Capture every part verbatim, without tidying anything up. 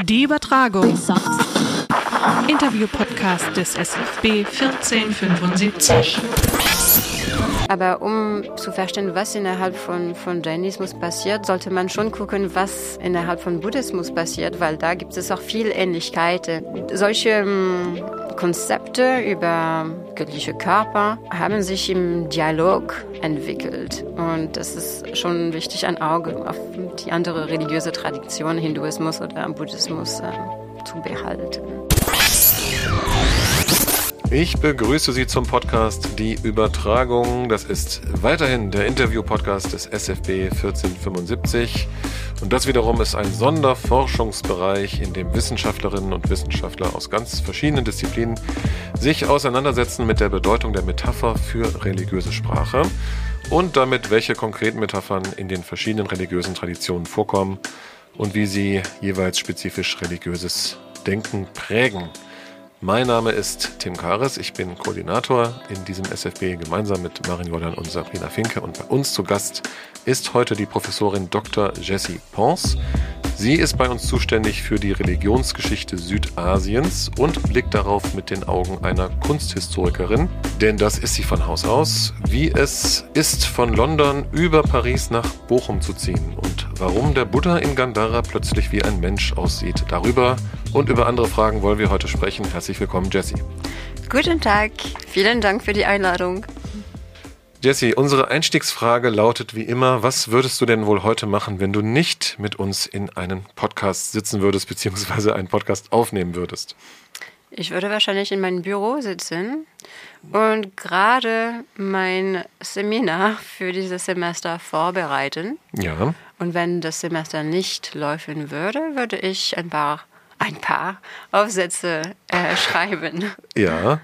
Die Übertragung. Interview-Podcast des S F B vierzehnhundertfünfundsiebzig. Aber um zu verstehen, was innerhalb von, von Jainismus passiert, sollte man schon gucken, was innerhalb von Buddhismus passiert, weil da gibt es auch viele Ähnlichkeiten. Solche ähm, Konzepte über göttliche Körper haben sich im Dialog entwickelt. Und das ist schon wichtig, ein Auge auf die andere religiöse Tradition, Hinduismus oder Buddhismus, äh, zu behalten. Ich begrüße Sie zum Podcast Die Übertragung. Das ist weiterhin der Interview-Podcast des S F B vierzehnhundertfünfundsiebzig. Und das wiederum ist ein Sonderforschungsbereich, in dem Wissenschaftlerinnen und Wissenschaftler aus ganz verschiedenen Disziplinen sich auseinandersetzen mit der Bedeutung der Metapher für religiöse Sprache und damit, welche konkreten Metaphern in den verschiedenen religiösen Traditionen vorkommen und wie sie jeweils spezifisch religiöses Denken prägen. Mein Name ist Tim Kares, ich bin Koordinator in diesem S F B gemeinsam mit Marin Jordan und Sabrina Finke, und bei uns zu Gast ist heute die Professorin Doktor Jessie Pons. Sie ist bei uns zuständig für die Religionsgeschichte Südasiens und blickt darauf mit den Augen einer Kunsthistorikerin, denn das ist sie von Haus aus, wie es ist, von London über Paris nach Bochum zu ziehen und warum der Buddha in Gandhara plötzlich wie ein Mensch aussieht. Darüber und über andere Fragen wollen wir heute sprechen. Herzlich willkommen, Jessie. Guten Tag, vielen Dank für die Einladung. Jessie, unsere Einstiegsfrage lautet wie immer: Was würdest du denn wohl heute machen, wenn du nicht mit uns in einem Podcast sitzen würdest, beziehungsweise einen Podcast aufnehmen würdest? Ich würde wahrscheinlich in meinem Büro sitzen und gerade mein Seminar für dieses Semester vorbereiten. Ja. Und wenn das Semester nicht laufen würde, würde ich ein paar, ein paar Aufsätze äh, schreiben. Ja.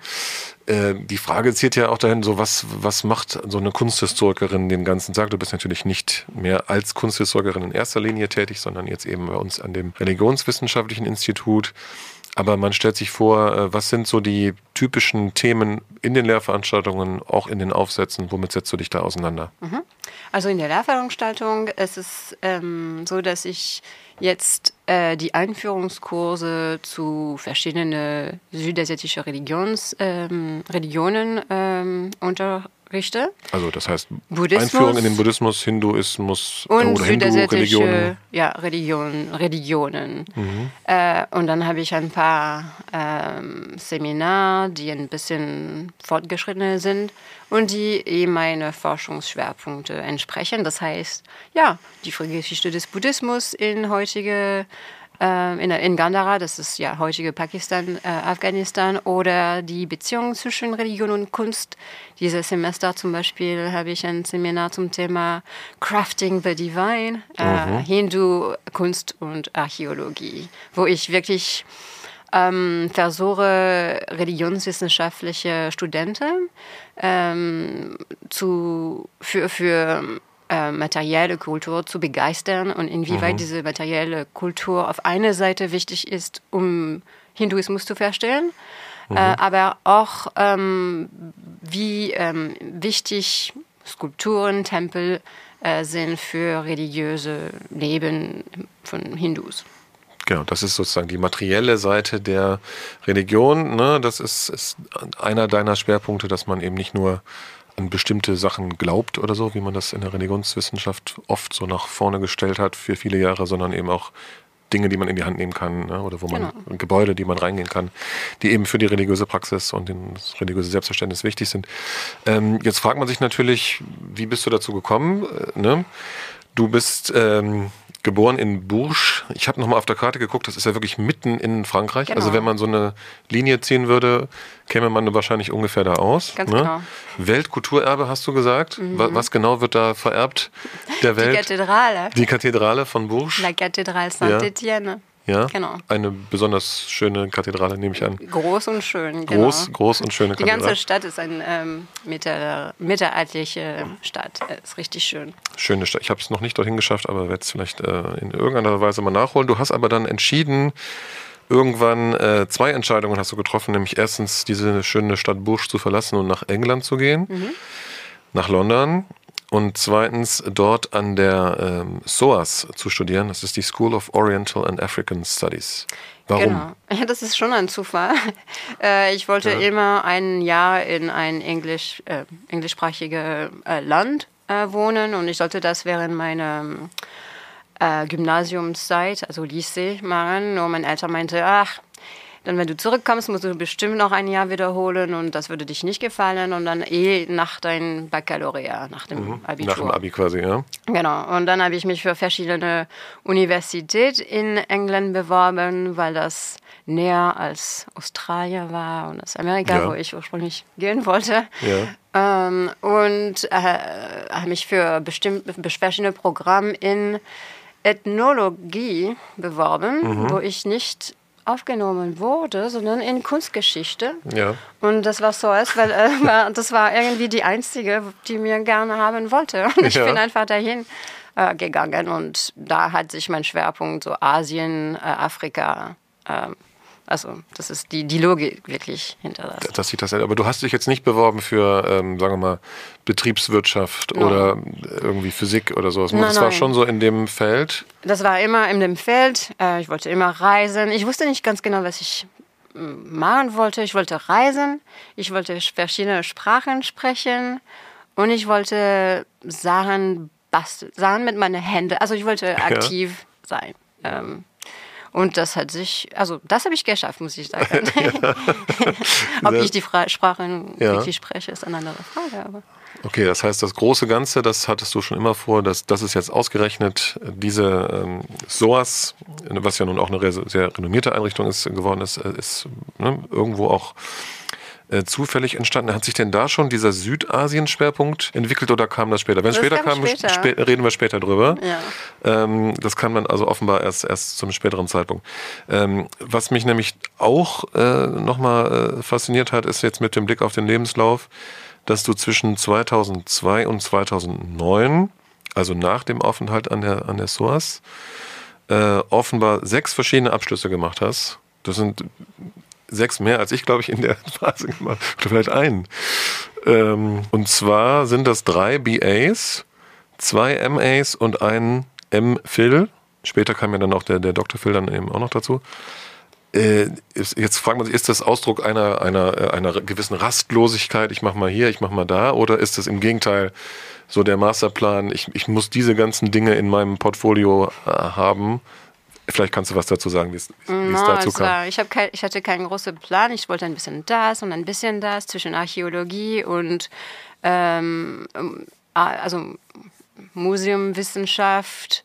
Die Frage zielt ja auch dahin, so was, was macht so eine Kunsthistorikerin den ganzen Tag? Du bist natürlich nicht mehr als Kunsthistorikerin in erster Linie tätig, sondern jetzt eben bei uns an dem Religionswissenschaftlichen Institut. Aber man stellt sich vor, was sind so die typischen Themen in den Lehrveranstaltungen, auch in den Aufsätzen? Womit setzt du dich da auseinander? Also in der Lehrveranstaltung ist es ähm, so, dass ich jetzt äh, die Einführungskurse zu verschiedenen südasiatischen Religions, ähm, Religionen ähm, unterrichte. Also das heißt Buddhismus, Einführung in den Buddhismus, Hinduismus und oder Hindu-Religionen. Ja, Religion, Religionen. Mhm. Äh, und dann habe ich ein paar ähm, Seminare, die ein bisschen fortgeschrittener sind und die eben meine Forschungsschwerpunkte entsprechen. Das heißt, ja, die Geschichte des Buddhismus in heutige äh, in, in Gandhara, das ist ja heutige Pakistan, äh, Afghanistan, oder die Beziehung zwischen Religion und Kunst. Dieses Semester zum Beispiel habe ich ein Seminar zum Thema Crafting the Divine, äh, mhm. Hindu, Kunst und Archäologie, wo ich wirklich ähm, versuche, religionswissenschaftliche Studenten ähm, zu, für, für äh, materielle Kultur zu begeistern und inwieweit mhm. diese materielle Kultur auf einer Seite wichtig ist, um Hinduismus zu verstehen, mhm. äh, aber auch ähm, wie ähm, wichtig Skulpturen, Tempel äh, sind für religiöse Leben von Hindus. Genau, das ist sozusagen die materielle Seite der Religion. Ne? Das ist, ist einer deiner Schwerpunkte, dass man eben nicht nur an bestimmte Sachen glaubt oder so, wie man das in der Religionswissenschaft oft so nach vorne gestellt hat für viele Jahre, sondern eben auch Dinge, die man in die Hand nehmen kann, ne? Oder wo man genau. Gebäude, die man reingehen kann, die eben für die religiöse Praxis und das religiöse Selbstverständnis wichtig sind. Ähm, jetzt fragt man sich natürlich, wie bist du dazu gekommen? Äh, ne? Du bist ähm, geboren in Bourges. Ich habe nochmal auf der Karte geguckt, das ist ja wirklich mitten in Frankreich. Genau. Also wenn man so eine Linie ziehen würde, käme man wahrscheinlich ungefähr da aus. Ganz ne? genau. Weltkulturerbe hast du gesagt. Mhm. Was, was genau wird da vererbt der Welt? Die Kathedrale. Die Kathedrale von Bourges. La Cathédrale Saint-Étienne. Ja, genau. Eine besonders schöne Kathedrale, nehme ich an. Groß und schön, genau. Groß, groß und schöne Kathedrale. Die ganze Stadt ist eine ähm, mittel, mittelalterliche Stadt. Ist richtig schön. Schöne Stadt. Ich habe es noch nicht dorthin geschafft, aber werde es vielleicht äh, in irgendeiner Weise mal nachholen. Du hast aber dann entschieden, irgendwann äh, zwei Entscheidungen hast du getroffen, nämlich erstens diese schöne Stadt Bourges zu verlassen und nach England zu gehen, mhm. nach London. und zweitens dort an der ähm, S O A S zu studieren. Das ist die School of Oriental and African Studies. Warum? Genau. Ja, das ist schon ein Zufall. Äh, ich wollte ja. immer ein Jahr in ein Englisch, äh, englischsprachiges äh, Land äh, wohnen und ich sollte das während meiner äh, Gymnasiumszeit, also Lycée, machen. Nur meine Eltern meinten, ach, dann wenn du zurückkommst, musst du bestimmt noch ein Jahr wiederholen und das würde dich nicht gefallen und dann eh nach deinem Baccalaureat, nach dem mhm. Abitur. Nach dem Abi quasi, ja. Genau, und dann habe ich mich für verschiedene Universitäten in England beworben, weil das näher als Australien war und als Amerika, ja. wo ich ursprünglich gehen wollte. Ja. Ähm, und äh, habe mich für bestimmte verschiedene Programme in Ethnologie beworben, mhm. wo ich nicht aufgenommen wurde, sondern in Kunstgeschichte. Ja. Und das war so, weil äh, das war irgendwie die einzige, die mir gerne haben wollte. Und ich ja. bin einfach dahin äh, gegangen und da hat sich mein Schwerpunkt so Asien, äh, Afrika, äh, also das ist die, die Logik wirklich hinter das. Das sieht das. Aber du hast dich jetzt nicht beworben für, ähm, sagen wir mal, Betriebswirtschaft no. oder irgendwie Physik oder sowas. Nein, das war nein. schon so in dem Feld? Das war immer in dem Feld. Äh, ich wollte immer reisen. Ich wusste nicht ganz genau, was ich machen wollte. Ich wollte reisen. Ich wollte verschiedene Sprachen sprechen. Und ich wollte Sachen basteln. Sachen mit meinen Händen. Also ich wollte aktiv ja. sein. Ähm, Und das hat sich, also das habe ich geschafft, muss ich sagen. Ja. Ob ich die Fra- Sprachen ja. wirklich spreche, ist eine andere Frage. Aber. Okay, das heißt, das große Ganze, das hattest du schon immer vor, dass das ist jetzt ausgerechnet diese ähm, S O A S, was ja nun auch eine sehr renommierte Einrichtung ist, geworden ist, ist ne, irgendwo auch Äh, zufällig entstanden. Hat sich denn da schon dieser Südasien-Schwerpunkt entwickelt oder kam das später? Wenn es später kam, später. Spä- reden wir später drüber. Ja. Ähm, das kann man also offenbar erst, erst zum späteren Zeitpunkt. Ähm, was mich nämlich auch äh, nochmal äh, fasziniert hat, ist jetzt mit dem Blick auf den Lebenslauf, dass du zwischen zweitausendzwei und zweitausendneun, also nach dem Aufenthalt an der, an der S O A S, äh, offenbar sechs verschiedene Abschlüsse gemacht hast. Das sind sechs mehr, als ich, glaube ich, in der Phase gemacht habe. Oder vielleicht einen. Ähm, und zwar sind das drei B As, zwei M As und ein M Phil. Später kam ja dann auch der, der Doktor Phil dann eben auch noch dazu. Äh, ist, jetzt fragt man sich, ist das Ausdruck einer, einer, einer gewissen Rastlosigkeit, ich mache mal hier, ich mache mal da, oder ist das im Gegenteil so der Masterplan, ich, ich muss diese ganzen Dinge in meinem Portfolio äh, haben? Vielleicht kannst du was dazu sagen, wie es no, dazu kam. War, ich, kein, ich hatte keinen großen Plan. Ich wollte ein bisschen das und ein bisschen das zwischen Archäologie und ähm, also Museumwissenschaft.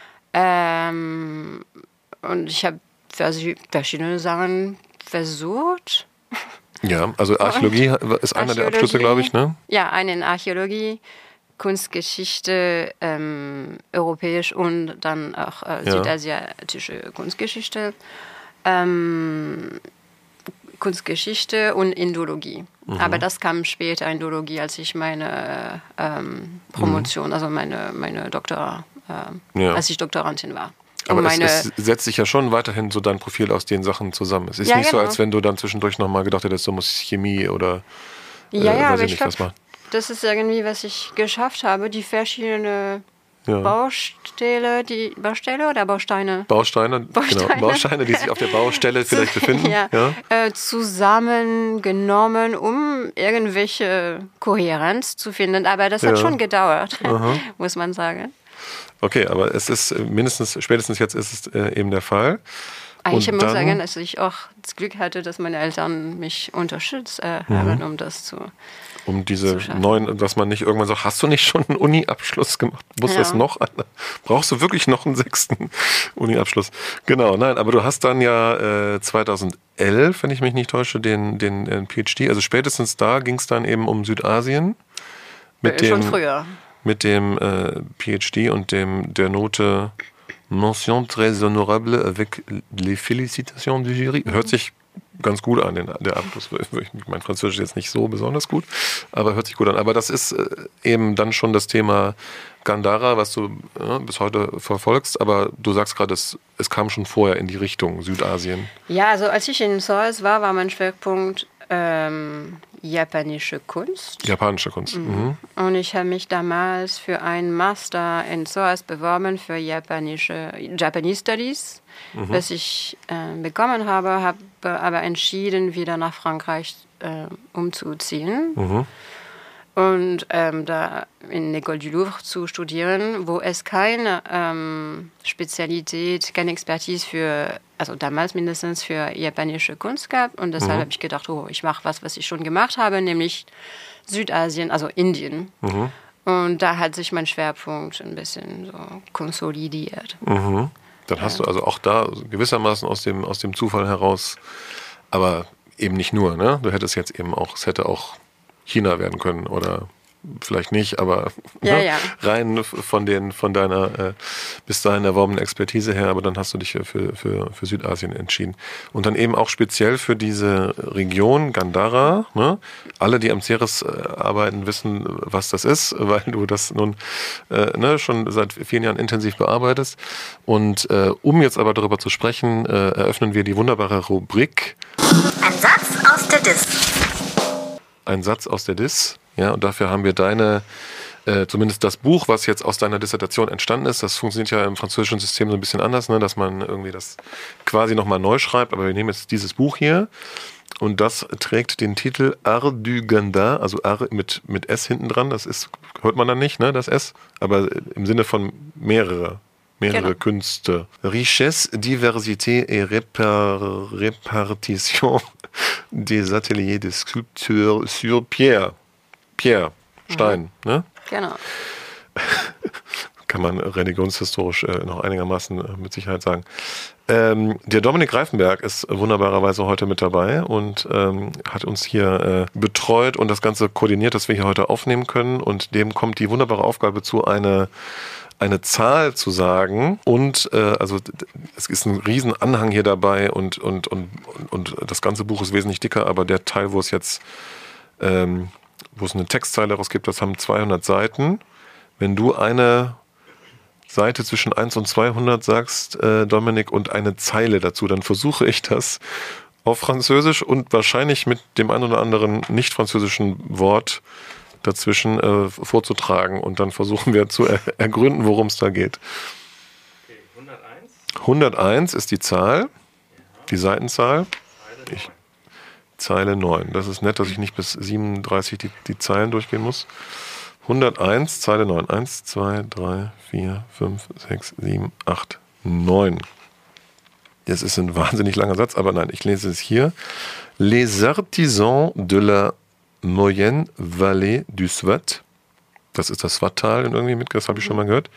Ähm, und ich habe verschiedene Sachen versucht. Ja, also Archäologie und ist einer Archäologie, der Abschlüsse, glaube ich, ne? Ja, einen in Archäologie. Kunstgeschichte, ähm, europäisch und dann auch äh, ja. südasiatische Kunstgeschichte, ähm, Kunstgeschichte und Indologie. Mhm. Aber das kam später, Indologie, als ich meine ähm, Promotion, mhm. also meine, meine Doktor, äh, ja. als ich Doktorandin war. Aber meine es, es setzt sich ja schon weiterhin so dein Profil aus den Sachen zusammen. Es ist ja, nicht genau. so, als wenn du dann zwischendurch nochmal gedacht hättest, du musst Chemie oder äh, ja, ja, weiß aber ich nicht, glaub, was machen. Das ist irgendwie, was ich geschafft habe, die verschiedenen ja. Baustelle, die Baustelle oder Bausteine? Bausteine, Bausteine. Genau, Bausteine, die sich auf der Baustelle vielleicht befinden. Ja, ja. Äh, zusammengenommen, um irgendwelche Kohärenz zu finden. Aber das hat ja. schon gedauert, Aha. muss man sagen. Okay, aber es ist mindestens, spätestens jetzt ist es äh, eben der Fall. Ich muss dann, sagen, dass ich auch das Glück hatte, dass meine Eltern mich unterstützt äh, mhm. haben, um das zu Um diese neuen, dass man nicht irgendwann sagt, hast du nicht schon einen Uni-Abschluss gemacht? Muss ja. das noch? Brauchst du wirklich noch einen sechsten Uni-Abschluss? Genau, nein, aber du hast dann ja äh, zweitausendelf, wenn ich mich nicht täusche, den, den äh, P H D. Also spätestens da ging es dann eben um Südasien. Mit äh, dem, schon früher. Mit dem äh, P H D und dem der Note Mention très honorable avec les félicitations du jury. Hört sich ganz gut an, den, der Abschluss. Mein Französisch ist jetzt nicht so besonders gut, aber hört sich gut an. Aber das ist äh, eben dann schon das Thema Gandhara, was du äh, bis heute verfolgst. Aber du sagst gerade, es, es kam schon vorher in die Richtung Südasien. Ja, also als ich in S O A S war, war mein Schwerpunkt ähm, japanische Kunst. Japanische Kunst. Mhm. Und ich habe mich damals für einen Master in S O A S beworben für japanische Japanese Studies, mhm. was ich äh, bekommen habe, habe aber entschieden, wieder nach Frankreich äh, umzuziehen. Mhm. Und ähm, da in l'École du Louvre zu studieren, wo es keine ähm, Spezialität, keine Expertise für, also damals mindestens für japanische Kunst gab. Und deshalb mhm. habe ich gedacht, oh, ich mache was, was ich schon gemacht habe, nämlich Südasien, also Indien. Mhm. Und da hat sich mein Schwerpunkt ein bisschen so konsolidiert. Mhm. Dann hast ja. du also auch da gewissermaßen aus dem, aus dem Zufall heraus, aber eben nicht nur, ne? Du hättest jetzt eben auch, es hätte auch China werden können oder vielleicht nicht, aber ja, ne? ja. rein von, den, von deiner äh, bis dahin erworbenen Expertise her, aber dann hast du dich für, für, für Südasien entschieden. Und dann eben auch speziell für diese Region Gandhara. Ne? Alle, die am Ceres äh, arbeiten, wissen, was das ist, weil du das nun äh, ne, schon seit vielen Jahren intensiv bearbeitest. Und äh, um jetzt aber darüber zu sprechen, äh, eröffnen wir die wunderbare Rubrik Ein Satz aus der Diss. Ein Satz aus der Diss, ja, und dafür haben wir deine, äh, zumindest das Buch, was jetzt aus deiner Dissertation entstanden ist, das funktioniert ja im französischen System so ein bisschen anders, ne, dass man irgendwie das quasi nochmal neu schreibt, aber wir nehmen jetzt dieses Buch hier und das trägt den Titel Art du Gandhar, also Art mit, mit S hinten dran, das ist, hört man dann nicht, ne, das S, aber im Sinne von mehrere. Mehrere genau. Künste. Richesse, Diversité et Repar- Répartition des Ateliers de Sculpture sur Pierre. Pierre, Stein, mhm. ne? Genau. Kann man religionshistorisch äh, noch einigermaßen äh, mit Sicherheit sagen. Ähm, der Dominik Reifenberg ist wunderbarerweise heute mit dabei und ähm, hat uns hier äh, betreut und das Ganze koordiniert, dass wir hier heute aufnehmen können. Und dem kommt die wunderbare Aufgabe zu, eine eine Zahl zu sagen und äh, also es ist ein riesen Anhang hier dabei und, und, und, und das ganze Buch ist wesentlich dicker, aber der Teil, wo es jetzt ähm, wo es eine Textzeile daraus gibt, das haben zweihundert Seiten. Wenn du eine Seite zwischen eins und zweihundert sagst, äh, Dominik, und eine Zeile dazu, dann versuche ich das auf Französisch und wahrscheinlich mit dem einen oder anderen nicht französischen Wort dazwischen äh, vorzutragen und dann versuchen wir zu er- ergründen, worum es da geht. Okay, hunderteins. hunderteins ist die Zahl, ja. Die Seitenzahl. Ich, Zeile neun. Das ist nett, dass ich nicht bis siebenunddreißig die, die Zeilen durchgehen muss. hunderteins, Zeile neun. eins, zwei, drei, vier, fünf, sechs, sieben, acht, neun. Das ist ein wahnsinnig langer Satz, aber nein, ich lese es hier. Les artisans de la Moyenne Vallée du Swat, das ist das Swat-Tal irgendwie mit, das habe ich schon mal gehört,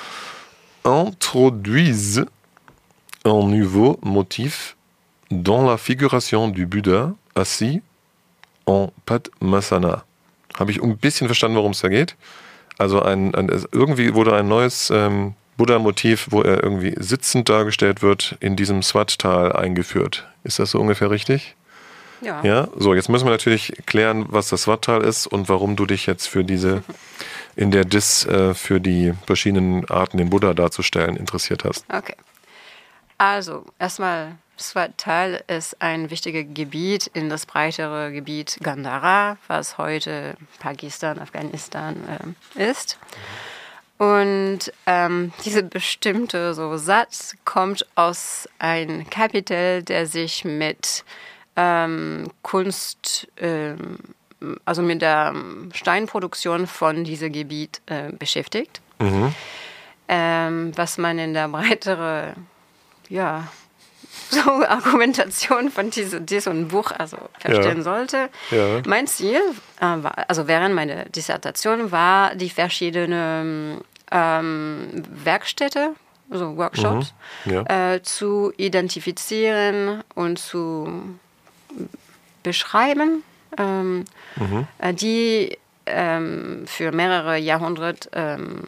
introduisent un nouveau motif dans la figuration du Buddha assis en Padmasana. Habe ich ein bisschen verstanden, worum es da geht. Also ein, ein, irgendwie wurde ein neues ähm, Buddha-Motiv, wo er irgendwie sitzend dargestellt wird, in diesem Swat-Tal eingeführt. Ist das so ungefähr richtig? Ja. Ja, so, jetzt müssen wir natürlich klären, was das Swat-Tal ist und warum du dich jetzt für diese, in der Diss, äh, für die verschiedenen Arten, den Buddha darzustellen, interessiert hast. Okay. Also, erstmal, Swat-Tal ist ein wichtiges Gebiet in das breitere Gebiet Gandhara, was heute Pakistan, Afghanistan äh, ist. Und ähm, diese bestimmte so Satz kommt aus einem Kapitel, der sich mit Ähm, Kunst, ähm, also mit der Steinproduktion von diesem Gebiet äh, beschäftigt. Mhm. Ähm, was man in der breitere, ja, so Argumentation von diesem, diesem Buch also verstehen ja. sollte. Ja. Mein Ziel, äh, war, also während meiner Dissertation, war, die verschiedenen ähm, Werkstätte, also Workshops, mhm. ja. äh, zu identifizieren und zu beschreiben, ähm, mhm. die ähm, für mehrere Jahrhunderte ähm,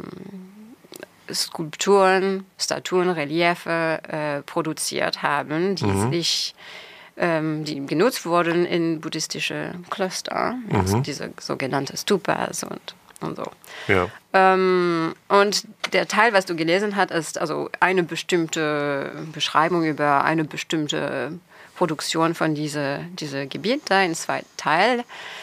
Skulpturen, Statuen, Reliefe äh, produziert haben, die mhm. sich ähm, die genutzt wurden in buddhistische Klöster, mhm. also diese sogenannten Stupas und und so. Ja. Ähm, und der Teil, was du gelesen hast, ist also eine bestimmte Beschreibung über eine bestimmte Produktion von diesem diese Gebiet da in zwei Teilen, mhm.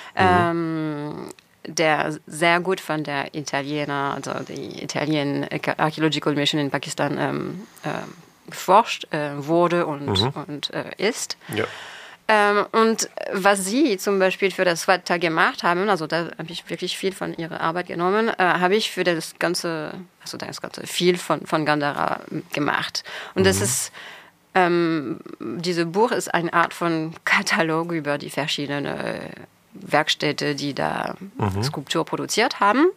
ähm, der sehr gut von der Italiener, also die Italian Archaeological Mission in Pakistan ähm, äh, geforscht äh, wurde und, mhm. und äh, ist. Ja. Ähm, und was sie zum Beispiel für das SWAT gemacht haben, also da habe ich wirklich viel von ihrer Arbeit genommen, äh, habe ich für das ganze, also das ganze viel von, von Gandhara gemacht. Und mhm. das ist, ähm, dieses Buch ist eine Art von Katalog über die verschiedenen äh, Werkstätte, die da mhm. Skulptur produziert haben.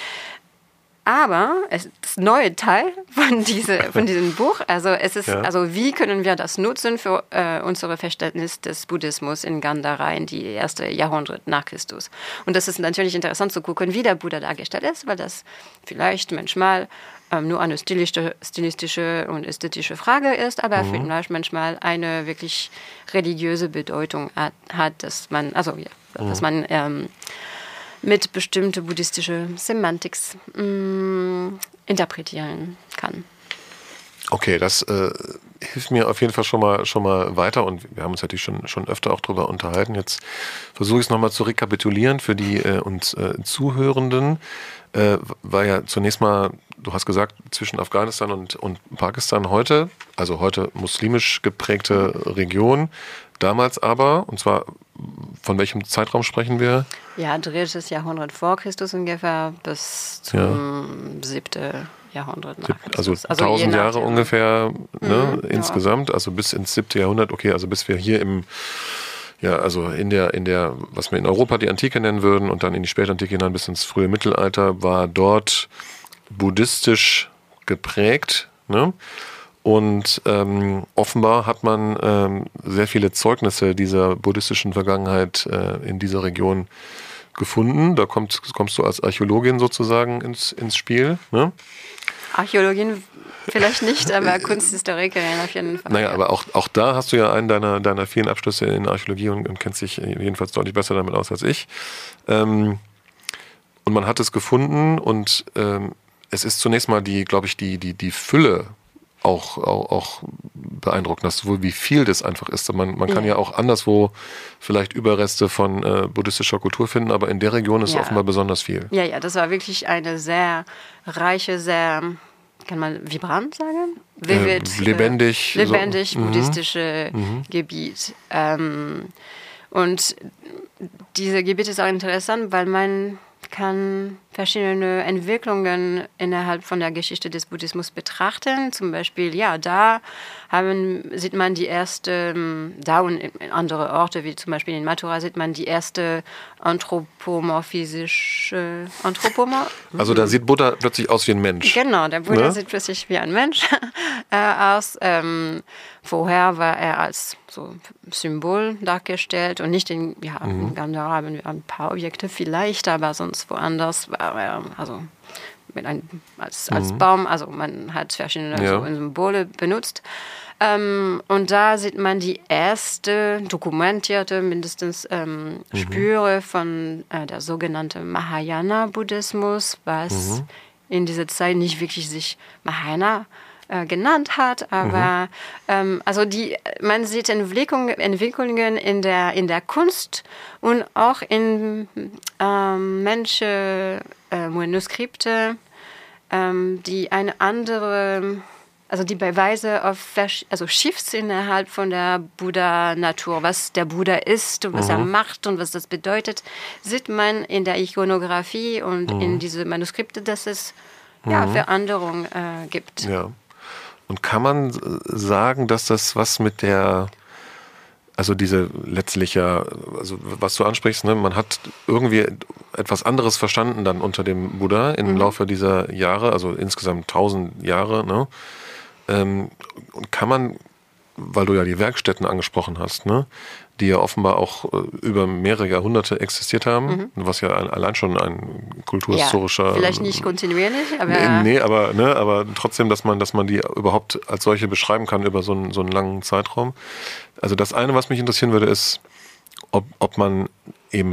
Aber es ist das neue Teil von, diese, von diesem Buch. Also es ist, ja. also wie können wir das nutzen für äh, unser Verständnis des Buddhismus in Gandhara in die erste Jahrhundert nach Christus. Und das ist natürlich interessant zu gucken, wie der Buddha dargestellt ist, weil das vielleicht manchmal ähm, nur eine stilistische, stilistische und ästhetische Frage ist, aber mhm. vielleicht manchmal eine wirklich religiöse Bedeutung hat, hat dass man, also ja, mhm. dass man ähm, mit bestimmte buddhistische Semantik mh, interpretieren kann. Okay, das äh, hilft mir auf jeden Fall schon mal schon mal weiter und wir haben uns natürlich schon schon öfter auch darüber unterhalten. Jetzt versuche ich es nochmal zu rekapitulieren für die äh, uns äh, Zuhörenden. Äh, war ja zunächst mal, du hast gesagt, zwischen Afghanistan und, und Pakistan heute, also heute muslimisch geprägte Region, damals aber, und zwar von welchem Zeitraum sprechen wir? Ja, drittes Jahrhundert vor Christus ungefähr bis zum ja. siebten Jahrhundert nach Christus. Also, also tausend Jahre ungefähr ne, mhm, insgesamt, ja. also bis ins siebte Jahrhundert, okay, also bis wir hier im Ja, also in der, in der, was wir in Europa die Antike nennen würden und dann in die Spätantike hinein bis ins frühe Mittelalter, war dort buddhistisch geprägt. Ne? Und ähm, offenbar hat man ähm, sehr viele Zeugnisse dieser buddhistischen Vergangenheit äh, in dieser Region gefunden. Da kommt, kommst du als Archäologin sozusagen ins, ins Spiel. Ne? Archäologin vielleicht nicht, aber Kunsthistorikerin auf jeden Fall. Naja, ja. aber auch, auch da hast du ja einen deiner, deiner vielen Abschlüsse in Archäologie und, und kennst dich jedenfalls deutlich besser damit aus als ich. Ähm, und man hat es gefunden und ähm, es ist zunächst mal die, glaube ich, die, die, die Fülle auch, auch, auch beeindruckend, dass wohl wie viel das einfach ist. Man, man kann ja. ja auch anderswo vielleicht Überreste von äh, buddhistischer Kultur finden, aber in der Region ist ja. offenbar besonders viel. Ja, ja, das war wirklich eine sehr reiche, sehr, kann man vibrant sagen? Vivid, äh, lebendig. Äh, lebendig so. buddhistische mhm. Gebiet. Ähm, und dieses Gebiet ist auch interessant, weil man kann verschiedene Entwicklungen innerhalb von der Geschichte des Buddhismus betrachten. Zum Beispiel, ja, da haben, sieht man die erste, da und in andere Orte, wie zum Beispiel in Mathura, sieht man die erste anthropomorphische Anthropomorph. Also da sieht Buddha plötzlich aus wie ein Mensch. Genau, der Buddha ne? sieht plötzlich wie ein Mensch äh, aus. Ähm, vorher war er als so Symbol dargestellt und nicht in, ja, mhm. in Gandhara haben wir ein paar Objekte vielleicht, aber sonst woanders war er, also mit ein, als, als mhm. Baum, also man hat verschiedene ja. so Symbole benutzt. Ähm, und da sieht man die erste dokumentierte, mindestens ähm, mhm. Spüre von äh, der sogenannten Mahayana-Buddhismus, was mhm. in dieser Zeit nicht wirklich sich Mahayana äh, genannt hat, aber mhm. ähm, also die, man sieht Entwicklungen, Entwicklungen in der, in der Kunst und auch in ähm, manche äh, Manuskripte, ähm, die eine andere, also die Beweise auf also Shifts innerhalb von der Buddha-Natur, was der Buddha ist und was mhm. er macht und was das bedeutet, sieht man in der Ikonografie und mhm. in diese Manuskripte, dass es mhm. ja, Veränderungen äh, gibt. Ja. Und kann man sagen, dass das was mit der, also diese letztlich ja, also was du ansprichst, ne, man hat irgendwie etwas anderes verstanden dann unter dem Buddha im mhm. Laufe dieser Jahre, also insgesamt tausend Jahre, ne? Ähm, und kann man, weil du ja die Werkstätten angesprochen hast, ne, die ja offenbar auch äh, über mehrere Jahrhunderte existiert haben, mhm. was ja allein schon ein kulturhistorischer... Ja, vielleicht nicht kontinuierlich, aber... Nee, nee, aber, ne, aber trotzdem, dass man, dass man die überhaupt als solche beschreiben kann über so einen, so einen langen Zeitraum. Also das eine, was mich interessieren würde, ist, ob, ob man eben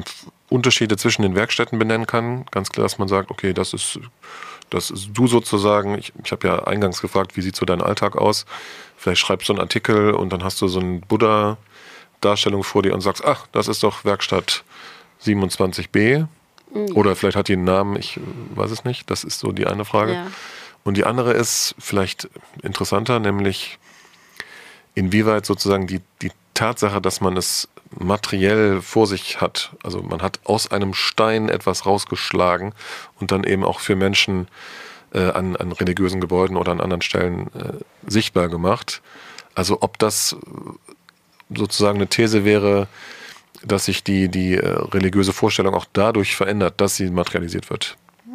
Unterschiede zwischen den Werkstätten benennen kann. Ganz klar, dass man sagt, okay, das ist, das ist du sozusagen. Ich, ich habe ja eingangs gefragt, wie sieht so dein Alltag aus? Vielleicht schreibst du einen Artikel und dann hast du so eine Buddha-Darstellung vor dir und sagst, ach, das ist doch Werkstatt siebenundzwanzig b. Mhm. Oder vielleicht hat die einen Namen, ich weiß es nicht. Das ist so die eine Frage. Ja. Und die andere ist vielleicht interessanter, nämlich inwieweit sozusagen die, die Tatsache, dass man es materiell vor sich hat, also man hat aus einem Stein etwas rausgeschlagen und dann eben auch für Menschen äh, an, an religiösen Gebäuden oder an anderen Stellen äh, sichtbar gemacht. Also ob das sozusagen eine These wäre, dass sich die, die äh, religiöse Vorstellung auch dadurch verändert, dass sie materialisiert wird.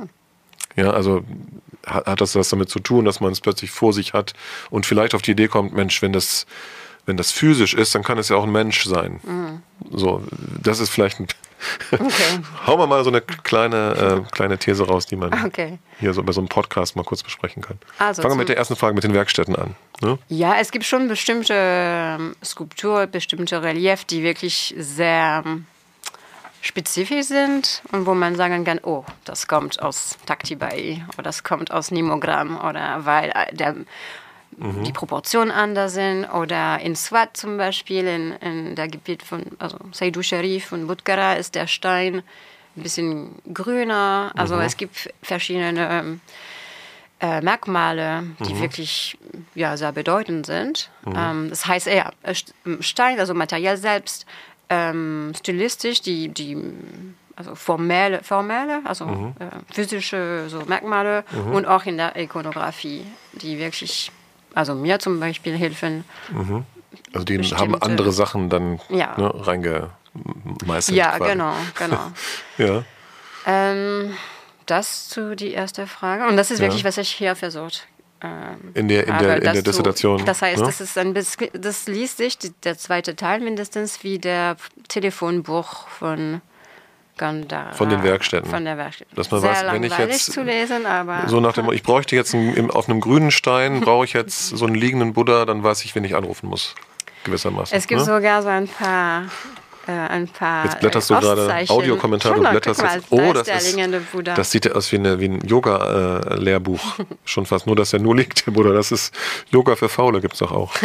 Ja, also hat, hat das was damit zu tun, dass man es plötzlich vor sich hat und vielleicht auf die Idee kommt, Mensch, wenn das, wenn das physisch ist, dann kann es ja auch ein Mensch sein. Mhm. So, das ist vielleicht ein okay. Hauen wir mal so eine kleine, äh, kleine These raus, die man okay. hier so bei so einem Podcast mal kurz besprechen kann. Also Fangen wir mit der ersten Frage mit den Werkstätten an. Ne? Ja, es gibt schon bestimmte Skulpturen, bestimmte Reliefs, die wirklich sehr spezifisch sind und wo man sagen kann, oh, das kommt aus Taktibai oder das kommt aus Nimogram oder weil der, mhm. die Proportionen anders sind oder in Swat zum Beispiel, in, in der Gebiet von also Saidu Sharif und Budgara ist der Stein ein bisschen grüner, also mhm. es gibt verschiedene äh, Merkmale, die mhm. wirklich ja, sehr bedeutend sind. Mhm. Ähm, das heißt, ja, Stein, also Material selbst, Ähm, stilistisch, die, die also formelle, formelle also mhm. äh, physische so Merkmale mhm. und auch in der Ikonografie, die wirklich, also mir zum Beispiel helfen. Mhm. Also die haben andere Sachen dann ja. ne, reingemeistert. Ja, quasi. genau, genau. ja. Ähm, das zu die erste Frage. Und das ist wirklich, ja. was ich hier versucht In der, in der, in der Dissertation. Du, das heißt, ne? das, ist ein bisschen, das liest sich, die, der zweite Teil mindestens, wie der Telefonbuch von Gandhara. Von den Werkstätten. Von der Werkstätte. Dass man Sehr weiß, wenn ich jetzt zu lesen, aber so nach dem, ich bräuchte jetzt einen, auf einem grünen Stein, brauche ich jetzt so einen liegenden Buddha, dann weiß ich, wen ich anrufen muss. Gewissermaßen. Es gibt ne? sogar so ein paar Äh, ein paar Jetzt blätterst du gerade Audiokommentar, du blätterst mal, jetzt. Oh, das, ist, das sieht ja aus wie, eine, wie ein Yoga-Lehrbuch. Äh, Schon fast. Nur, dass er nur liegt, der Buddha. Das ist Yoga für Faule, gibt es doch auch.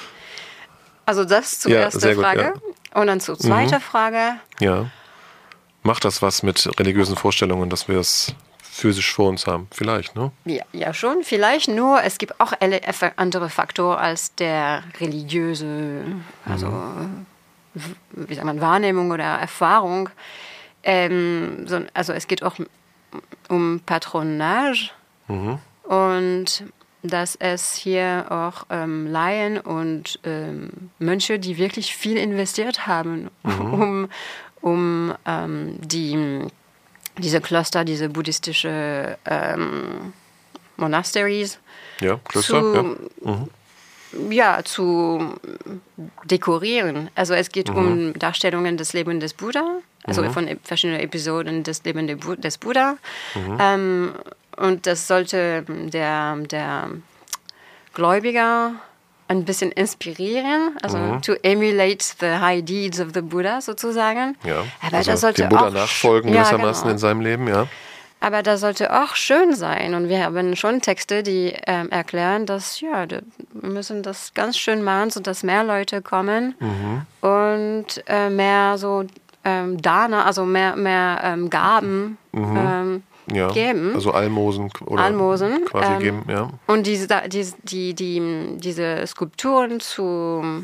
Also das zur ja, ersten Frage. Ja. Und dann zur zweiten mhm. Frage. Ja. Macht das was mit religiösen Vorstellungen, dass wir es physisch vor uns haben? Vielleicht, ne? Ja, ja schon, vielleicht. Nur, es gibt auch andere Faktoren als der religiöse, also mhm. wie sagt man, Wahrnehmung oder Erfahrung. Ähm, so, also es geht auch um Patronage mhm. und dass es hier auch ähm, Laien und ähm, Mönche, die wirklich viel investiert haben, mhm. um, um ähm, die, diese Klöster, diese buddhistische ähm, Monasteries ja, Klöster, zu, ja. Mhm. Ja, zu dekorieren. Also es geht mhm. um Darstellungen des Lebens des Buddha, also mhm. von verschiedenen Episoden des Lebens des Buddha. Mhm. Ähm, und das sollte der, der Gläubiger ein bisschen inspirieren, also mhm. to emulate the high deeds of the Buddha sozusagen. Ja, aber also das sollte dem Buddha auch nachfolgen ja, gewissermaßen genau. in seinem Leben, ja. Aber das sollte auch schön sein. Und wir haben schon Texte, die ähm, erklären, dass ja, wir müssen das ganz schön machen, sodass mehr Leute kommen mhm. und äh, mehr so ähm, Dana, also mehr, mehr ähm, Gaben mhm. ähm, ja, geben. Also Almosen oder Almosen, quasi ähm, geben, ja. Und diese, die, die, die, diese Skulpturen zu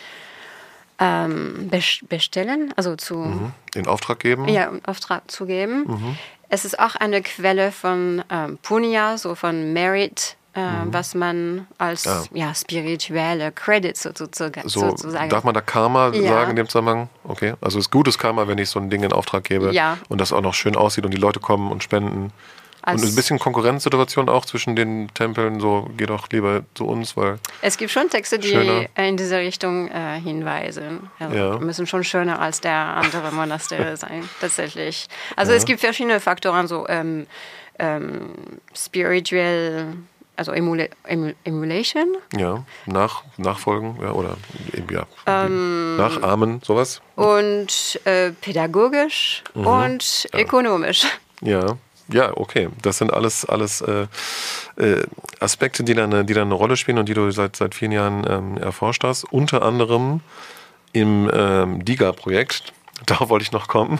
ähm, bestellen, also zu... Mhm. In Auftrag geben? Ja, in Auftrag zu geben. Mhm. Es ist auch eine Quelle von ähm, Punya, so von Merit, äh, mhm. was man als ja. Ja, spirituelle Credits sozusagen... So, sozusagen. Darf man da Karma ja. sagen in dem Zusammenhang? Okay, also es ist gutes Karma, wenn ich so ein Ding in Auftrag gebe ja. und das auch noch schön aussieht und die Leute kommen und spenden. Als und ein bisschen Konkurrenzsituation auch zwischen den Tempeln, so geh doch lieber zu uns, weil... Es gibt schon Texte, die schöner. in diese Richtung äh, hinweisen. Also ja. müssen schon schöner als der andere Monastery sein, tatsächlich. Also ja. es gibt verschiedene Faktoren, so ähm, ähm, spirituell also Emula Emul Emulation. Ja, nach, nachfolgen ja, oder ja, ähm, nachahmen, sowas. Und äh, pädagogisch mhm. und ja. ökonomisch. Ja, ja, okay. Das sind alles, alles äh, äh, Aspekte, die dann, die dann eine Rolle spielen und die du seit, seit vielen Jahren ähm, erforscht hast. Unter anderem im ähm, DIGA-Projekt. Darauf wollte ich noch kommen.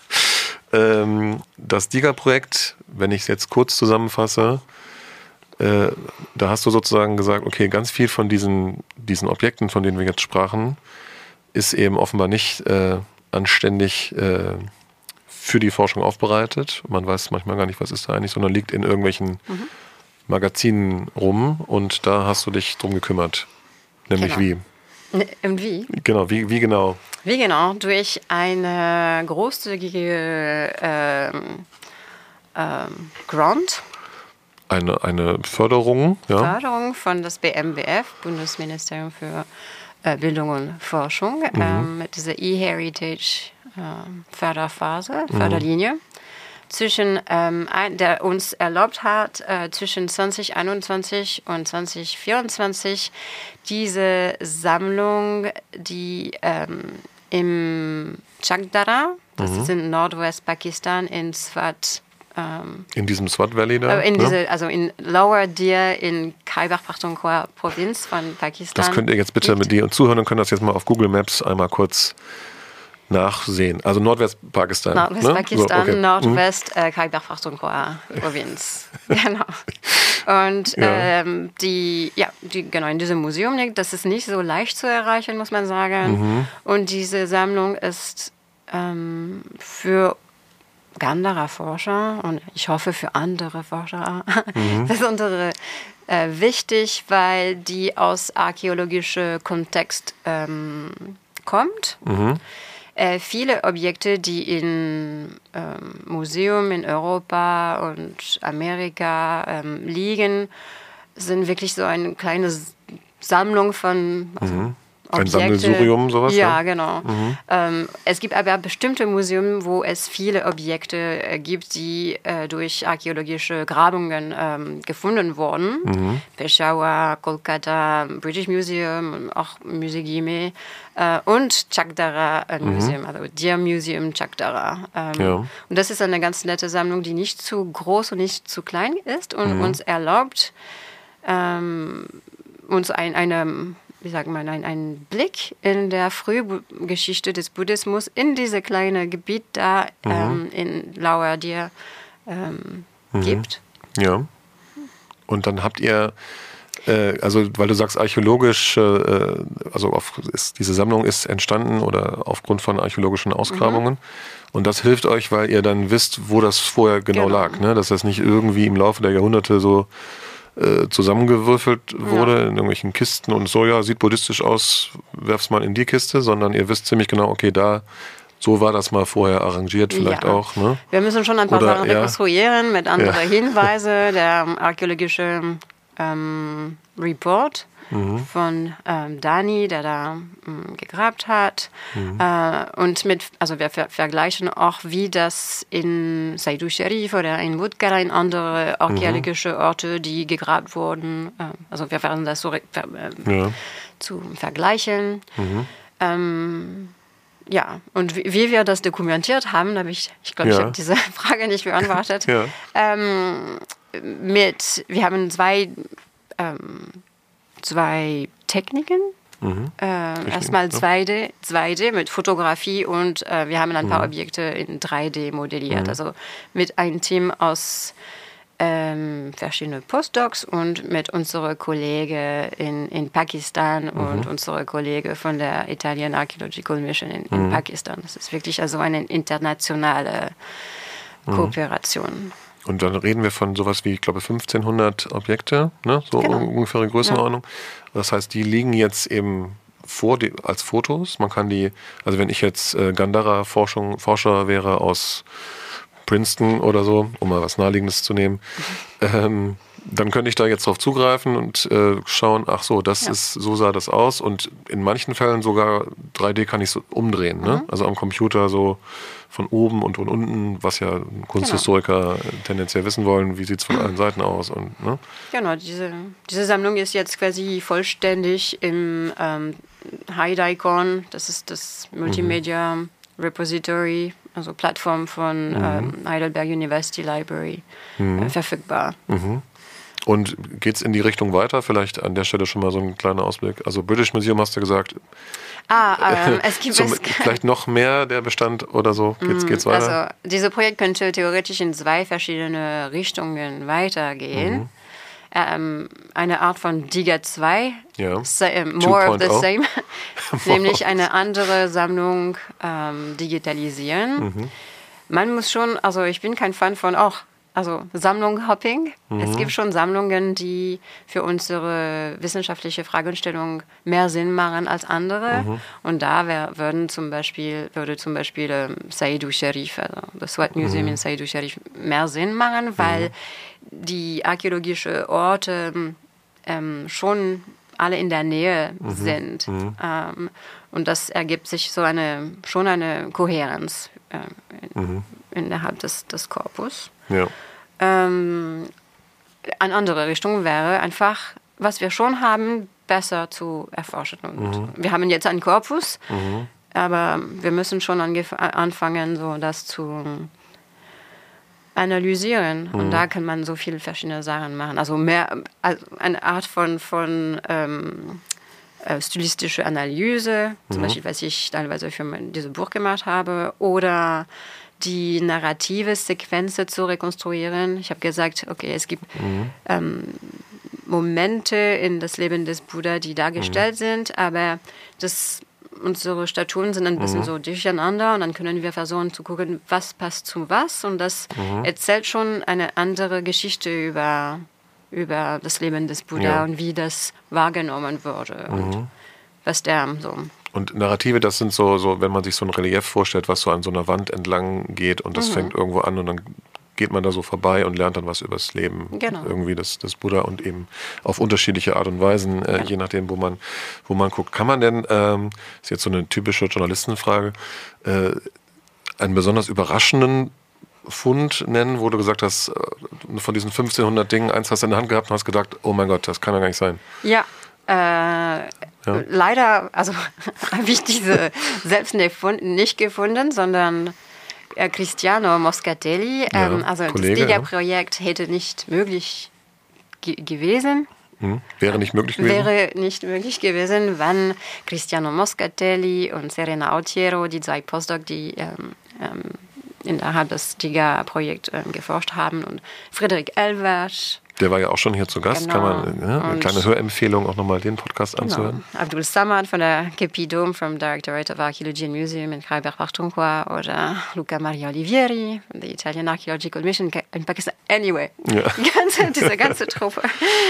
ähm, das DIGA-Projekt, wenn ich es jetzt kurz zusammenfasse, äh, da hast du sozusagen gesagt, okay, ganz viel von diesen, diesen Objekten, von denen wir jetzt sprachen, ist eben offenbar nicht äh, anständig äh, für die Forschung aufbereitet. Man weiß manchmal gar nicht, was ist da eigentlich, sondern liegt in irgendwelchen mhm. Magazinen rum und da hast du dich drum gekümmert. Nämlich genau. wie? Und wie? Genau, wie, wie genau? Wie genau? Durch eine großzügige ähm, ähm, Grant. Eine, eine Förderung, ja. Förderung von das B M B F, Bundesministerium für äh, Bildung und Forschung, mhm. ähm, mit dieser E-Heritage ähm, Förderphase, mhm. Förderlinie, zwischen, ähm, ein, der uns erlaubt hat, äh, zwischen zwanzig einundzwanzig und zwanzig vierundzwanzig diese Sammlung, die ähm, im Chakdara, das mhm. ist in Nordwest-Pakistan, in Swat, ähm, in diesem Swat Valley da? In ne? diese, also in Lower Dir in Khyber Pakhtunkhwa Provinz von Pakistan. Das könnt ihr jetzt bitte mit die Zuhörer können das jetzt mal auf Google Maps einmal kurz nachsehen. Also Nordwest-Pakistan. Nordwest-Pakistan, ne? so, okay. Nordwest äh, Khyber Pakhtunkhwa Provinz. Genau. Und ja. ähm, die, ja, die, genau, in diesem Museum liegt, das ist nicht so leicht zu erreichen, muss man sagen. Mhm. Und diese Sammlung ist ähm, für Gandhara-Forscher und ich hoffe für andere Forscher mhm. besonders äh, wichtig, weil die aus archäologischem Kontext ähm, kommt. Mhm. Äh, viele Objekte, die im ähm, Museum in Europa und Amerika ähm, liegen, sind wirklich so eine kleine Sammlung von also mhm. Ein Sammelsurium, sowas? Ja, ja? genau. Mhm. Ähm, es gibt aber bestimmte Museen, wo es viele Objekte äh, gibt, die äh, durch archäologische Grabungen ähm, gefunden wurden. Mhm. Peshawar, Kolkata, British Museum, auch Musée Guimet äh, und Chakdara äh, mhm. Museum, also Dir Museum Chakdara. Ähm, ja. Und das ist eine ganz nette Sammlung, die nicht zu groß und nicht zu klein ist und mhm. uns erlaubt, ähm, uns ein, eine wie sagt man, ein, ein Blick in der Frühgeschichte des Buddhismus in diese kleine Gebiet da mhm. ähm, in Lower Dir ähm, mhm. gibt. Ja. Und dann habt ihr, äh, also weil du sagst archäologisch, äh, also auf, ist, diese Sammlung ist entstanden oder aufgrund von archäologischen Ausgrabungen. Mhm. Und das hilft euch, weil ihr dann wisst, wo das vorher genau, genau. lag. Ne? Dass das nicht irgendwie im Laufe der Jahrhunderte so zusammengewürfelt wurde ja. in irgendwelchen Kisten und so, ja, sieht buddhistisch aus, werf's mal in die Kiste, sondern ihr wisst ziemlich genau, okay, da, so war das mal vorher arrangiert vielleicht ja. auch. Ne? Wir müssen schon ein paar Oder, Sachen rekonstruieren ja. mit anderen ja. Hinweisen. Der archäologische ähm, Report mhm. von ähm, Dani, der da ähm, gegrabt hat. Mhm. Äh, und mit, also wir ver vergleichen auch, wie das in Saidu Sharif oder in Budgara, in andere archäologische mhm. Orte, die gegrabt wurden. Äh, also wir werden das so äh, ja. zu vergleichen. Mhm. Ähm, ja, und wie, wie wir das dokumentiert haben, habe ich, ich glaube, ja. ich habe diese Frage nicht beantwortet. ja. ähm, mit, wir haben zwei ähm, zwei Techniken. Mhm. Äh, erstmal zwei D, zwei D mit Fotografie und äh, wir haben ein paar mhm. Objekte in drei D modelliert. Mhm. Also mit einem Team aus ähm, verschiedenen Postdocs und mit unserer Kollegen in, in Pakistan mhm. und unserer Kollege von der Italian Archaeological Mission in, in mhm. Pakistan. Das ist wirklich also eine internationale Kooperation. Mhm. Und dann reden wir von sowas wie, ich glaube, fünfzehnhundert Objekte, ne? So genau. ungefähre Größenordnung. Ja. Das heißt, die liegen jetzt eben vor die, als Fotos. Man kann die, also wenn ich jetzt äh, Gandhara-Forschung, Forscher wäre aus Princeton oder so, um mal was Naheliegendes zu nehmen, mhm. ähm, dann könnte ich da jetzt drauf zugreifen und äh, schauen, ach so, das Ja. ist, so sah das aus. Und in manchen Fällen sogar drei D kann ich so umdrehen, ne? Also am Computer so von oben und von unten, was ja Kunsthistoriker tendenziell wissen wollen, wie sieht es von allen Seiten aus. Und, ne? Genau, diese, diese Sammlung ist jetzt quasi vollständig im ähm, HeiDICON, das ist das Multimedia Repository, also Plattform von ähm, Heidelberg University Library, äh, verfügbar. Und geht es in die Richtung weiter? Vielleicht an der Stelle schon mal so ein kleiner Ausblick. Also British Museum hast du gesagt, Ah, ähm, es gibt zum, es, vielleicht noch mehr der Bestand oder so. Geht's, geht's weiter? also dieses Projekt könnte theoretisch in zwei verschiedene Richtungen weitergehen. Ähm, eine Art von Diga zwei, Ja. sa- äh, more of the zwei same, nämlich eine andere Sammlung ähm, digitalisieren. Man muss schon, also ich bin kein Fan von auch, also Sammlung-Hopping. Es gibt schon Sammlungen, die für unsere wissenschaftliche Fragestellung mehr Sinn machen als andere. Und da wär, würden zum Beispiel, würde zum Beispiel ähm, Saidou Sharif, also das Swat Museum in Saidou Sharif, mehr Sinn machen, weil die archäologischen Orte ähm, schon alle in der Nähe sind. Ähm, und das ergibt sich so eine, schon eine Kohärenz äh, in, innerhalb des, des Korpus. Ja. Ähm, eine andere Richtung wäre einfach, was wir schon haben, besser zu erforschen. Und wir haben jetzt einen Korpus, aber wir müssen schon angef- anfangen, so das zu analysieren. Und da kann man so viele verschiedene Sachen machen. Also mehr, also eine Art von, von ähm, äh, stilistische Analyse, zum Beispiel, was ich teilweise für mein, dieses Buch gemacht habe, oder die narrative Sequenz zu rekonstruieren. Ich habe gesagt, okay, es gibt ähm, Momente in das Leben des Buddha, die dargestellt sind, aber das, unsere Statuen sind ein bisschen so durcheinander und dann können wir versuchen zu gucken, was passt zu was, und das erzählt schon eine andere Geschichte über, über das Leben des Buddha Ja. und wie das wahrgenommen wurde und was der so... Und Narrative, das sind so, so, wenn man sich so ein Relief vorstellt, was so an so einer Wand entlang geht und das fängt irgendwo an und dann geht man da so vorbei und lernt dann was über das Leben Genau. irgendwie des, des Buddha und eben auf unterschiedliche Art und Weisen, äh, je nachdem, wo man, wo man guckt. Kann man denn, ähm, ist jetzt so eine typische Journalistenfrage, äh, einen besonders überraschenden Fund nennen, wo du gesagt hast, äh, von diesen fünfzehnhundert Dingen, eins hast du in der Hand gehabt und hast gedacht, oh mein Gott, das kann ja gar nicht sein. Ja, äh, leider, also habe ich diese selbst nicht gefunden, sondern äh, Cristiano Moscatelli, ähm, Ja, also Kollege, das ja. Diga-Projekt hätte nicht möglich ge- gewesen. Hm? Wäre nicht möglich gewesen? Wäre nicht möglich gewesen, wenn Cristiano Moscatelli und Serena Autiero, die zwei Postdoc, die ähm, ähm, innerhalb des Diga-Projekts ähm, geforscht haben, und Friedrich Elversch, Der war ja auch schon hier zu Gast. Genau. Kann man, ja, eine Und- kleine Hörempfehlung auch nochmal den Podcast anzuhören. Genau. Abdul Samad von der Kepidom, vom Directorate of Archaeology and Museum in Khyber-Pakhtunkhwa, oder Luca Maria Olivieri von der Italian Archaeological Mission in Pakistan. Anyway, Ja. die ganze, diese ganze Truppe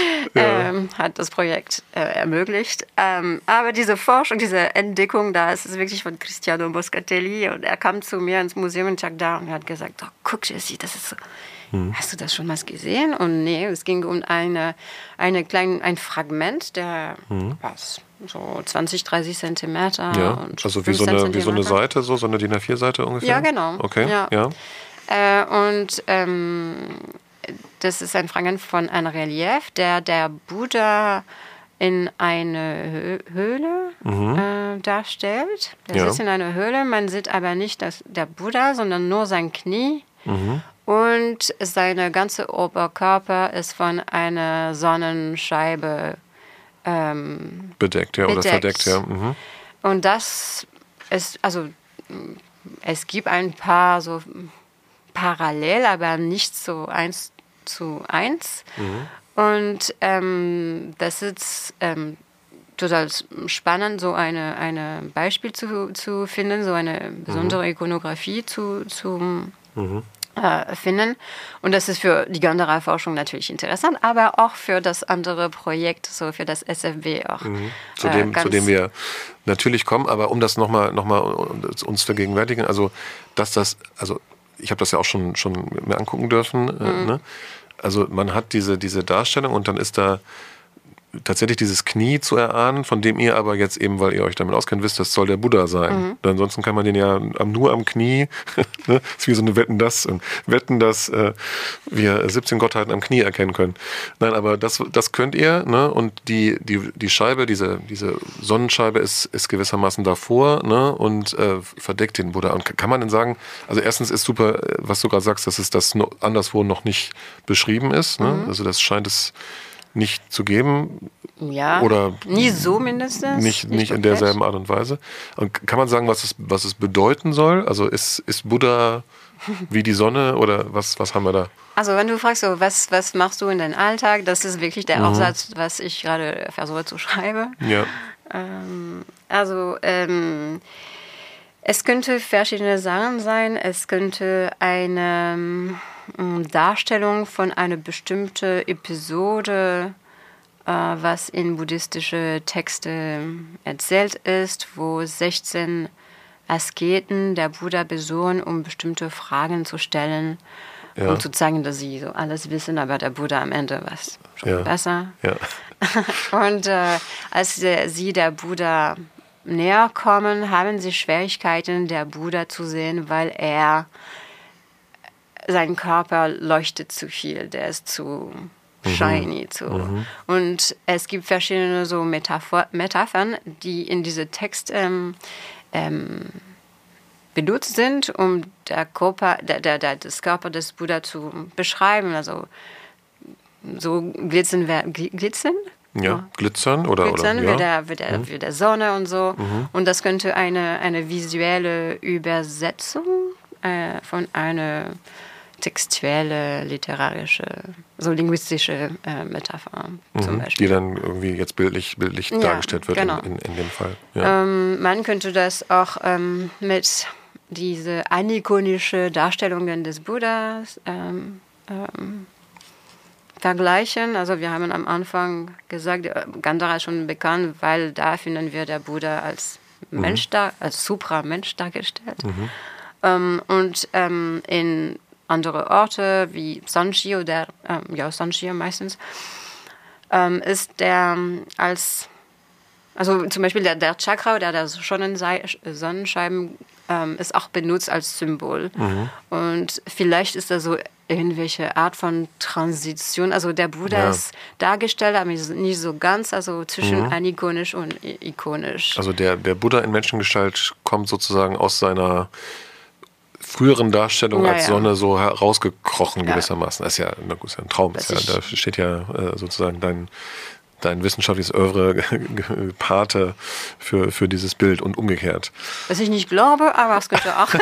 ähm, hat das Projekt äh, ermöglicht. Ähm, aber diese Forschung, diese Entdeckung, da ist es wirklich von Cristiano Moscatelli, und er kam zu mir ins Museum in Chagda und hat gesagt, oh, guck, Jessie, das ist so... Hast du das schon mal gesehen? Und nee, es ging um eine, eine kleine, ein Fragment, der was, so zwanzig, dreißig Zentimeter. Ja, und also wie so, fünfzehn eine, wie so eine Zentimeter. Seite, so, so eine D I N A vier Seite ungefähr? Ja, genau. Okay, ja. Ja. Äh, und ähm, das ist ein Fragment von einem Relief, der der Buddha in eine Hö- Höhle äh, darstellt. Der Ja. sitzt in einer Höhle, man sieht aber nicht das, der Buddha, sondern nur sein Knie. Und sein ganzer Oberkörper ist von einer Sonnenscheibe ähm, Bedeckt, ja, oder bedeckt. verdeckt, ja. Mhm. Und das ist, also es gibt ein paar so parallel, aber nicht so eins zu eins. Und ähm, das ist ähm, total spannend, so eine, eine Beispiel zu, zu finden, so eine besondere Ikonografie zu, zu äh, finden. Und das ist für die Gandhara-Forschung natürlich interessant, aber auch für das andere Projekt, so für das S F B auch. Zu, äh, dem, ganz- zu dem wir natürlich kommen, aber um das nochmal noch mal uns vergegenwärtigen, also dass das, also ich habe das ja auch schon, schon mir angucken dürfen, äh, ne? also man hat diese, diese Darstellung und dann ist da tatsächlich dieses Knie zu erahnen, von dem ihr aber jetzt eben, weil ihr euch damit auskennt, wisst, das soll der Buddha sein. Mhm. Ansonsten kann man den ja nur am Knie, ne? Ist wie so eine Wetten, dass Wetten, dass äh, wir siebzehn Gottheiten am Knie erkennen können. Nein, aber das, das könnt ihr, ne? Und die, die, die Scheibe, diese, diese Sonnenscheibe ist, ist gewissermaßen davor, ne? Und äh, verdeckt den Buddha. Und kann man denn sagen, also erstens ist super, was du gerade sagst, dass es das no, anderswo noch nicht beschrieben ist, ne? Mhm. Also das scheint es nicht zu geben. Ja, oder nie so mindestens. Nicht, nicht, nicht in derselben Art und Weise. Und kann man sagen, was es, was es bedeuten soll? Also ist, ist Buddha wie die Sonne oder was, was haben wir da? Also wenn du fragst, so, was, was machst du in deinem Alltag, das ist wirklich der mhm. Aufsatz, was ich gerade versuche zu schreiben. Ja. Ähm, also ähm, es könnte verschiedene Sachen sein. Es könnte eine Darstellung von einer bestimmten Episode, äh, was in buddhistischen Texten erzählt ist, wo sechzehn Asketen der Buddha besuchen, um bestimmte Fragen zu stellen, ja. um zu zeigen, dass sie so alles wissen, aber der Buddha am Ende war schon ja. besser. Ja. Und äh, als der, sie der Buddha näher kommen, haben sie Schwierigkeiten, der Buddha zu sehen, weil er sein Körper leuchtet zu viel, der ist zu shiny. Mhm. Zu. Mhm. Und es gibt verschiedene so Metapher- Metaphern, die in diesem Text ähm, ähm, benutzt sind, um der Körper, der, der, der, das Körper des Buddha zu beschreiben. Also so glitzern, glitzern? Ja, glitzern oder glitzern oder, wie, ja. der, wie, der, mhm. wie der Sonne und so. Mhm. Und das könnte eine, eine visuelle Übersetzung äh, von einer textuelle, literarische, so linguistische äh, Metapher mhm, zum Beispiel. Die dann irgendwie jetzt bildlich, bildlich ja, dargestellt wird genau. in, in, in dem Fall. Ja. Ähm, man könnte das auch ähm, mit diesen anikonischen Darstellungen des Buddhas ähm, ähm, vergleichen. Also wir haben am Anfang gesagt, Gandhara ist schon bekannt, weil da finden wir der Buddha als Mensch, mhm. da, als Supra-Mensch dargestellt. Mhm. Ähm, und ähm, in andere Orte wie Sanchi oder ähm, ja Sanchi meistens ähm, ist der als also zum Beispiel der, der Chakra oder der Sonnenscheiben ähm, ist auch benutzt als Symbol mhm. und vielleicht ist da so irgendwelche Art von Transition, also der Buddha ja. ist dargestellt, aber nicht so ganz, also zwischen mhm. anikonisch und ikonisch. Also der, der Buddha in Menschengestalt kommt sozusagen aus seiner früheren Darstellung ja, als ja. Sonne so herausgekrochen ja. gewissermaßen. Das ist ja, na gut, ist ja ein Traum. Ist ja, da steht ja äh, sozusagen dein, dein wissenschaftliches Oeuvre Pate für, für dieses Bild und umgekehrt. Was ich nicht glaube, aber es könnte auch.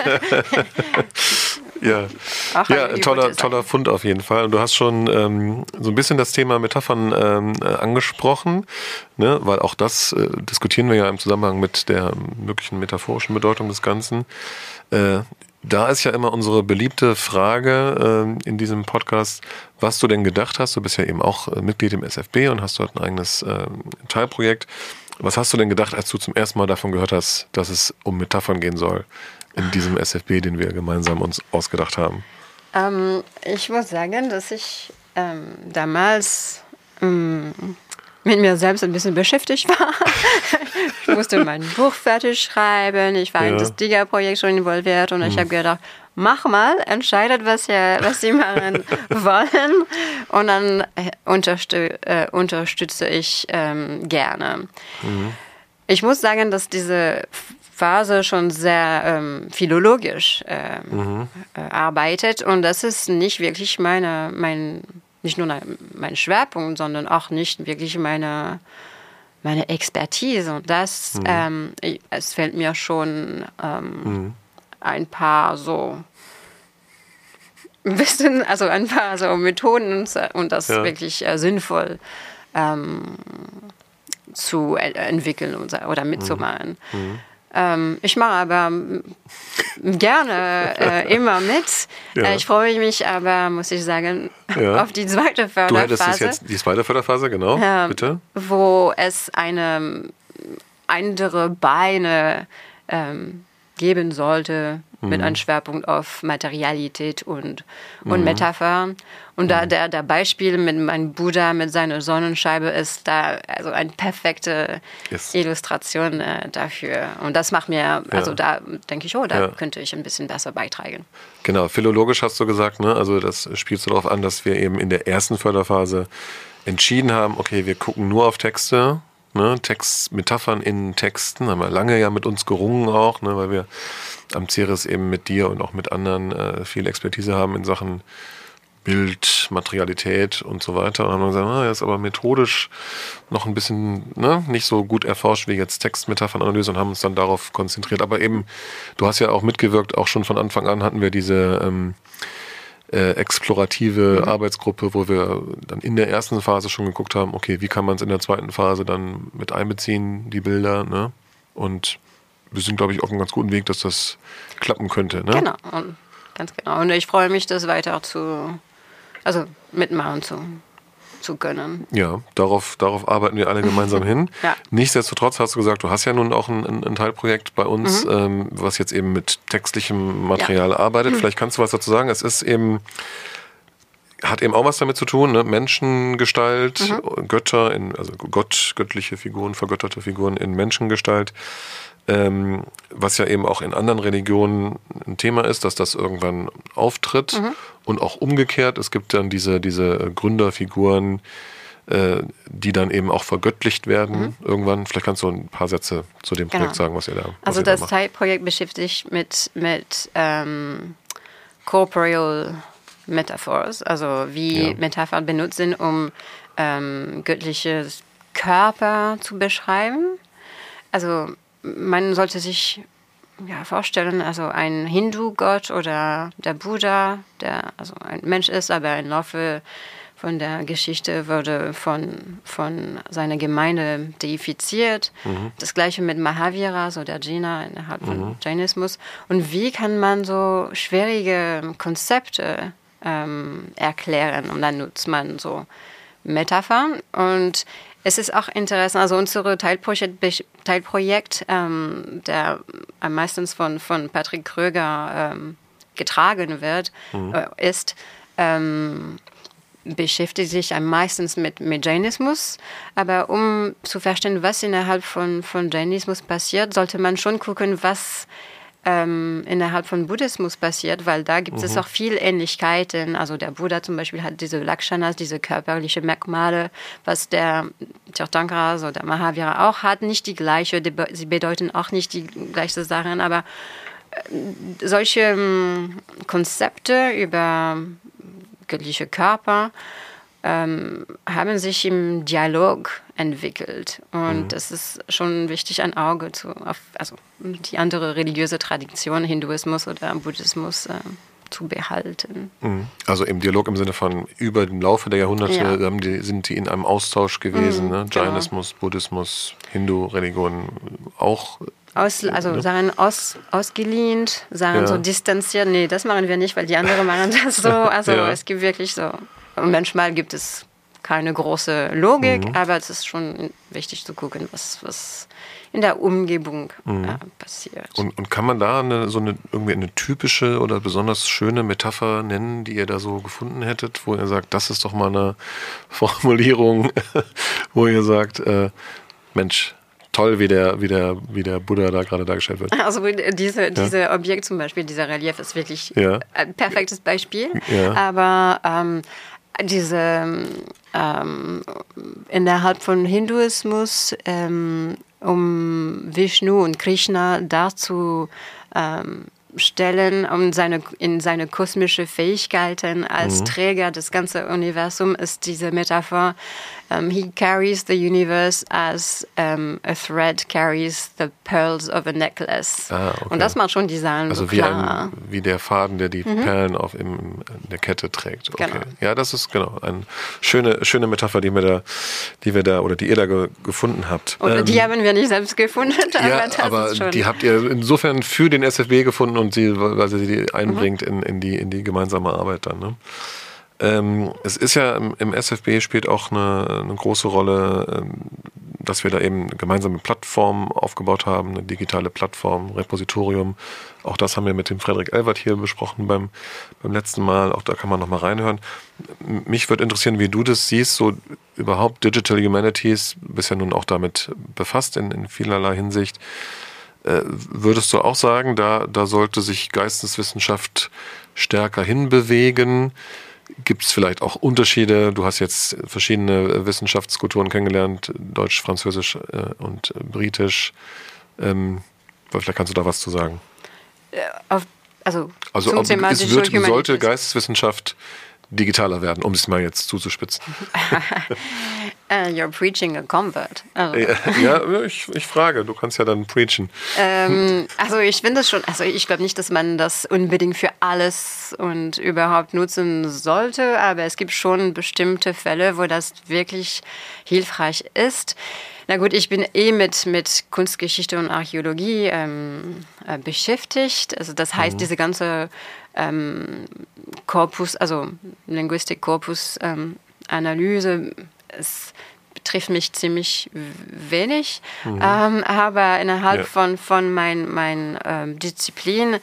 ja, ja toller, toller Fund auf jeden Fall. Und du hast schon ähm, so ein bisschen das Thema Metaphern ähm, angesprochen, ne? Weil auch das äh, diskutieren wir ja im Zusammenhang mit der möglichen metaphorischen Bedeutung des Ganzen. Äh, Da ist ja immer unsere beliebte Frage äh, in diesem Podcast, was du denn gedacht hast. Du bist ja eben auch äh, Mitglied im S F B und hast dort ein eigenes äh, Teilprojekt. Was hast du denn gedacht, als du zum ersten Mal davon gehört hast, dass es um Metaphern gehen soll in diesem S F B, den wir gemeinsam uns ausgedacht haben? Ähm, ich muss sagen, dass ich ähm, damals ähm, mit mir selbst ein bisschen beschäftigt war. Ich musste mein Buch fertig schreiben, ich war ja. in das Diga-Projekt schon involviert und hm. ich habe gedacht, mach mal, entscheidet, was, ihr, was Sie machen wollen und dann äh, unterstü- äh, unterstütze ich ähm, gerne. Mhm. Ich muss sagen, dass diese Phase schon sehr ähm, philologisch äh, mhm. äh, arbeitet und das ist nicht wirklich meine, mein nicht nur mein Schwerpunkt, sondern auch nicht wirklich meine, meine Expertise. Und das, mhm. ähm, es fällt mir schon ähm, mhm. ein paar so Wissen, also ein paar so Methoden und, und das ja. wirklich äh, sinnvoll ähm, zu äh, entwickeln und, oder mitzumachen. Mhm. Ähm, ich mache aber gerne äh, immer mit. Ja. Äh, ich freue mich aber, muss ich sagen, ja. auf die zweite Förderphase. Du hättest es jetzt, die zweite Förderphase, genau, äh, bitte. Wo es eine andere Beine ähm, geben sollte, mhm. mit einem Schwerpunkt auf Materialität und, und mhm. Metapher. Und da der, der Beispiel mit meinem Buddha mit seiner Sonnenscheibe ist da also eine perfekte yes. Illustration äh, dafür. Und das macht mir, ja. also da denke ich, oh, da ja. könnte ich ein bisschen besser beitragen. Genau, philologisch hast du gesagt, ne? Also das spielst du darauf an, dass wir eben in der ersten Förderphase entschieden haben, okay, wir gucken nur auf Texte, ne? Text, Metaphern in Texten, haben wir lange ja mit uns gerungen auch, ne? Weil wir am Ceres eben mit dir und auch mit anderen äh, viel Expertise haben in Sachen Bild, Materialität und so weiter. Und haben wir gesagt, ah, das ist aber methodisch noch ein bisschen ne, nicht so gut erforscht wie jetzt Textmetaphernanalyse und haben uns dann darauf konzentriert. Aber eben, du hast ja auch mitgewirkt, auch schon von Anfang an hatten wir diese ähm, äh, explorative mhm. Arbeitsgruppe, wo wir dann in der ersten Phase schon geguckt haben, okay, wie kann man es in der zweiten Phase dann mit einbeziehen, die Bilder, ne? Und wir sind, glaube ich, auf einem ganz guten Weg, dass das klappen könnte. Ne? Genau, und ganz genau. Und ich freue mich, das weiter zu Also mitmachen zu, zu können. Ja, darauf, darauf arbeiten wir alle gemeinsam hin. Ja. Nichtsdestotrotz hast du gesagt, du hast ja nun auch ein, ein Teilprojekt bei uns, mhm. ähm, was jetzt eben mit textlichem Material ja. arbeitet. Mhm. Vielleicht kannst du was dazu sagen. Es ist eben, hat eben auch was damit zu tun, ne? Menschengestalt, mhm. Götter, in, also Gott, göttliche Figuren, vergötterte Figuren in Menschengestalt. Ähm, was ja eben auch in anderen Religionen ein Thema ist, dass das irgendwann auftritt mhm. und auch umgekehrt. Es gibt dann diese, diese Gründerfiguren, äh, die dann eben auch vergöttlicht werden mhm. irgendwann. Vielleicht kannst du ein paar Sätze zu dem Projekt genau. sagen, was ihr da was Also ihr das da macht. Teilprojekt beschäftigt sich mit, mit ähm, Corporeal Metaphors, also wie ja. Metaphern benutzt sind, um ähm, göttliche Körper zu beschreiben. Also man sollte sich ja, vorstellen, also ein Hindu-Gott oder der Buddha, der also ein Mensch ist, aber im Laufe von der Geschichte wurde von, von seiner Gemeinde deifiziert. Mhm. Das gleiche mit Mahavira, so der Jaina innerhalb von mhm. Jainismus. Und wie kann man so schwierige Konzepte ähm, erklären? Und dann nutzt man so Metaphern. Und es ist auch interessant, also unser Teilprojekt, Teilprojekt ähm, der am meisten von, von Patrick Kröger ähm, getragen wird, mhm. äh, ist, ähm, beschäftigt sich am meisten mit, mit Jainismus. Aber um zu verstehen, was innerhalb von, von Jainismus passiert, sollte man schon gucken, was Ähm, innerhalb von Buddhismus passiert, weil da gibt mhm. es auch viele Ähnlichkeiten. Also der Buddha zum Beispiel hat diese Lakshanas, diese körperlichen Merkmale, was der Tirthankara, also der Mahavira auch hat, nicht die gleiche, die, sie bedeuten auch nicht die gleichen Sachen, aber äh, solche ähm, Konzepte über göttliche Körper ähm, haben sich im Dialog entwickelt. Und mhm. das ist schon wichtig, ein Auge zu, auf also die andere religiöse Tradition, Hinduismus oder Buddhismus, äh, zu behalten. Mhm. Also im Dialog im Sinne von über den Laufe der Jahrhunderte ja. haben die, sind die in einem Austausch gewesen, mhm, ne? Jainismus, genau. Buddhismus, Hindu-Religionen auch. Aus, also ne? sagen aus, ausgelehnt, sagen ja. so distanziert, nee, das machen wir nicht, weil die anderen machen das so. Also ja. es gibt wirklich so. Und manchmal gibt es keine große Logik, mhm. aber es ist schon wichtig zu gucken, was, was in der Umgebung mhm. äh, passiert. Und, und kann man da eine, so eine, irgendwie eine typische oder besonders schöne Metapher nennen, die ihr da so gefunden hättet, wo ihr sagt, das ist doch mal eine Formulierung, wo ihr sagt, äh, Mensch, toll, wie der, wie der, wie der Buddha da gerade dargestellt wird. Also diese, ja. diese Objekt zum Beispiel, dieser Relief ist wirklich ja. ein perfektes Beispiel, ja. aber ähm, diese ähm, innerhalb von Hinduismus, ähm, um Vishnu und Krishna dazu ähm, stellen, um seine, in seine kosmische Fähigkeiten als mhm. Träger des ganzen Universums, ist diese Metapher, um, he carries the universe as um, a thread carries the pearls of a necklace. Ah, okay. Und das macht schon die Sachen also so wie klar. Ein, wie der Faden, der die mhm. Perlen auf im, in der Kette trägt. Okay. Genau. Ja, das ist genau eine schöne, schöne Metapher, die wir da, die wir da oder die ihr da ge, gefunden habt. Oder ähm, die haben wir nicht selbst gefunden. Aber ja, das aber ist schon die habt ihr insofern für den S F B gefunden und sie, weil sie die einbringt mhm. in, in, die, in die gemeinsame Arbeit dann. Ne? Ähm, es ist ja im, im S F B spielt auch eine, eine große Rolle ähm, dass wir da eben eine gemeinsame Plattform aufgebaut haben, eine digitale Plattform, Repositorium. Auch das haben wir mit dem Frederik Elwert hier besprochen beim, beim letzten Mal. Auch da kann man nochmal reinhören. Mich würde interessieren, wie du das siehst, so überhaupt Digital Humanities, bist ja nun auch damit befasst in, in vielerlei Hinsicht. Äh, würdest du auch sagen, da, da sollte sich Geisteswissenschaft stärker hinbewegen? Gibt es vielleicht auch Unterschiede? Du hast jetzt verschiedene Wissenschaftskulturen kennengelernt, Deutsch, Französisch äh, und äh, Britisch. Ähm, vielleicht kannst du da was zu sagen. Äh, auf, also also zum ob, Thema es wird, Digital sollte Humanities. Geisteswissenschaft digitaler werden, um es mal jetzt zuzuspitzen. uh, you're preaching a convert. Also. Ja, ja ich, ich frage, du kannst ja dann preachen. Ähm, also ich finde es schon, also ich glaube nicht, dass man das unbedingt für alles und überhaupt nutzen sollte, aber es gibt schon bestimmte Fälle, wo das wirklich hilfreich ist. Na gut, ich bin eh mit, mit Kunstgeschichte und Archäologie ähm, äh, beschäftigt. Also das heißt, mhm. diese ganze ähm, Korpus, also Linguistik-Korpus-Analyse, ähm, es betrifft mich ziemlich wenig. Mhm. Ähm, aber innerhalb ja. von, von meinen mein, ähm, Disziplin,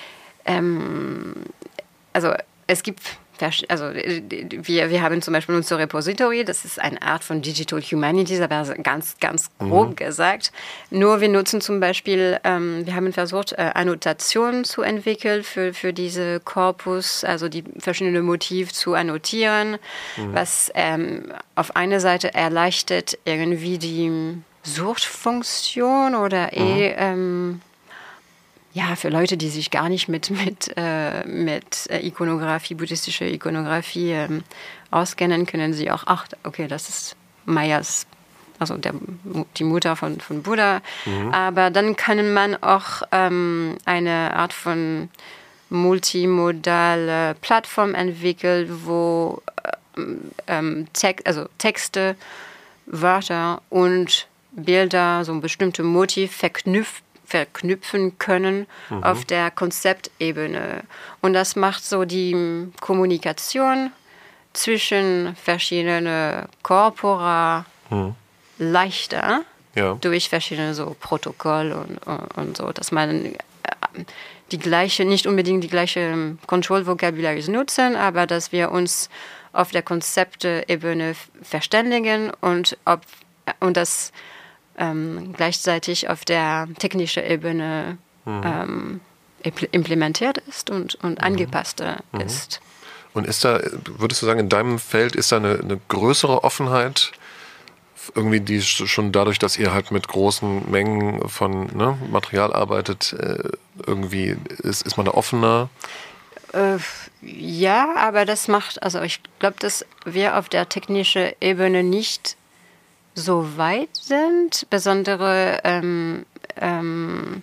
ähm, also es gibt Also wir, wir haben zum Beispiel unser Repository, das ist eine Art von Digital Humanities, aber ganz, ganz grob mhm. gesagt. Nur wir nutzen zum Beispiel, ähm, wir haben versucht, äh, Annotationen zu entwickeln für, für diese Korpus, also die verschiedenen Motive zu annotieren, mhm. was ähm, auf einer Seite erleichtert irgendwie die Suchfunktion oder mhm. eh... Ähm, Ja, für Leute, die sich gar nicht mit, mit, äh, mit Ikonografie, buddhistischer Ikonografie ähm, auskennen, können sie auch, ach, okay, das ist Mayas, also der, die Mutter von, von Buddha. Mhm. Aber dann kann man auch ähm, eine Art von multimodale Plattform entwickeln, wo ähm, Te- also Texte, Wörter und Bilder, so ein bestimmtes Motiv verknüpft verknüpfen können mhm. auf der Konzeptebene. Und das macht so die Kommunikation zwischen verschiedenen Corpora mhm. leichter ja. durch verschiedene so Protokolle und, und, und so, dass man die gleiche, nicht unbedingt die gleiche Control-Vocabularies nutzen, aber dass wir uns auf der Konzeptebene verständigen und, ob, und das Ähm, gleichzeitig auf der technischen Ebene mhm. ähm, implementiert ist und, und mhm. angepasst mhm. ist. Und ist da, würdest du sagen, in deinem Feld ist da eine, eine größere Offenheit, irgendwie die schon dadurch, dass ihr halt mit großen Mengen von ne, Material arbeitet, äh, irgendwie ist, ist man da offener? Äh, ja, aber das macht, also ich glaube, dass wir auf der technischen Ebene nicht so weit sind, besonders ähm, ähm,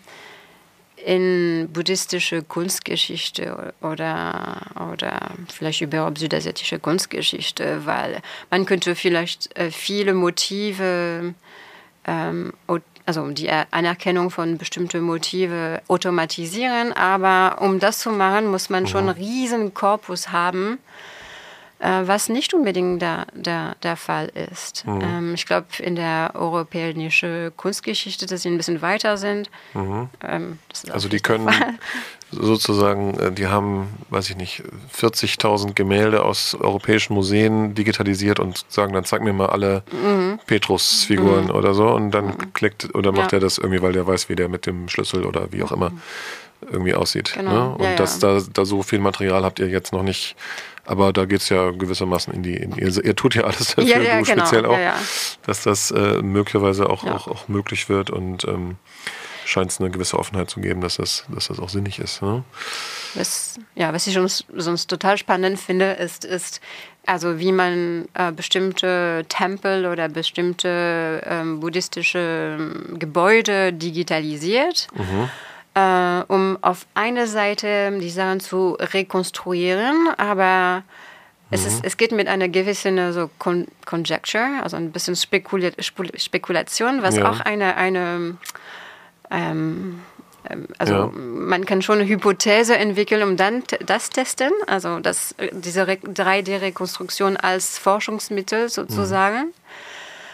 in buddhistische Kunstgeschichte oder, oder vielleicht überhaupt südasiatische Kunstgeschichte, weil man könnte vielleicht äh, viele Motive, ähm, also die Anerkennung von bestimmten Motiven automatisieren, aber um das zu machen, muss man schon einen riesen Korpus haben, was nicht unbedingt der, der, der Fall ist. Mhm. Ähm, ich glaube, in der europäischen Kunstgeschichte, dass sie ein bisschen weiter sind. Mhm. Ähm, also die können sozusagen, die haben, weiß ich nicht, vierzigtausend Gemälde aus europäischen Museen digitalisiert und sagen, dann zeig mir mal alle mhm. Petrus-Figuren mhm. oder so und dann mhm. klickt oder macht ja. er das irgendwie, weil der weiß, wie der mit dem Schlüssel oder wie auch immer irgendwie aussieht. Genau. Ne? Und ja, das, ja. da, da so viel Material habt ihr jetzt noch nicht. Aber da geht es ja gewissermaßen in die, in, ihr, ihr tut ja alles dafür, ja, ja, du genau. speziell auch, ja, ja. dass das äh, möglicherweise auch, ja. auch, auch möglich wird und ähm, scheint es eine gewisse Offenheit zu geben, dass das, dass das auch sinnig ist. Ne? Was, ja, was ich sonst, sonst total spannend finde, ist, ist also wie man äh, bestimmte Tempel oder bestimmte ähm, buddhistische Gebäude digitalisiert. Mhm. Uh, um auf einer Seite die Sachen zu rekonstruieren, aber mhm. es, ist, es geht mit einer gewissen so Con- Conjecture, also ein bisschen Spekula- Spekulation, was ja. auch eine, eine ähm, also ja. man kann schon eine Hypothese entwickeln, um dann t- das testen, also das, diese Re- drei D-Rekonstruktion als Forschungsmittel sozusagen. Mhm.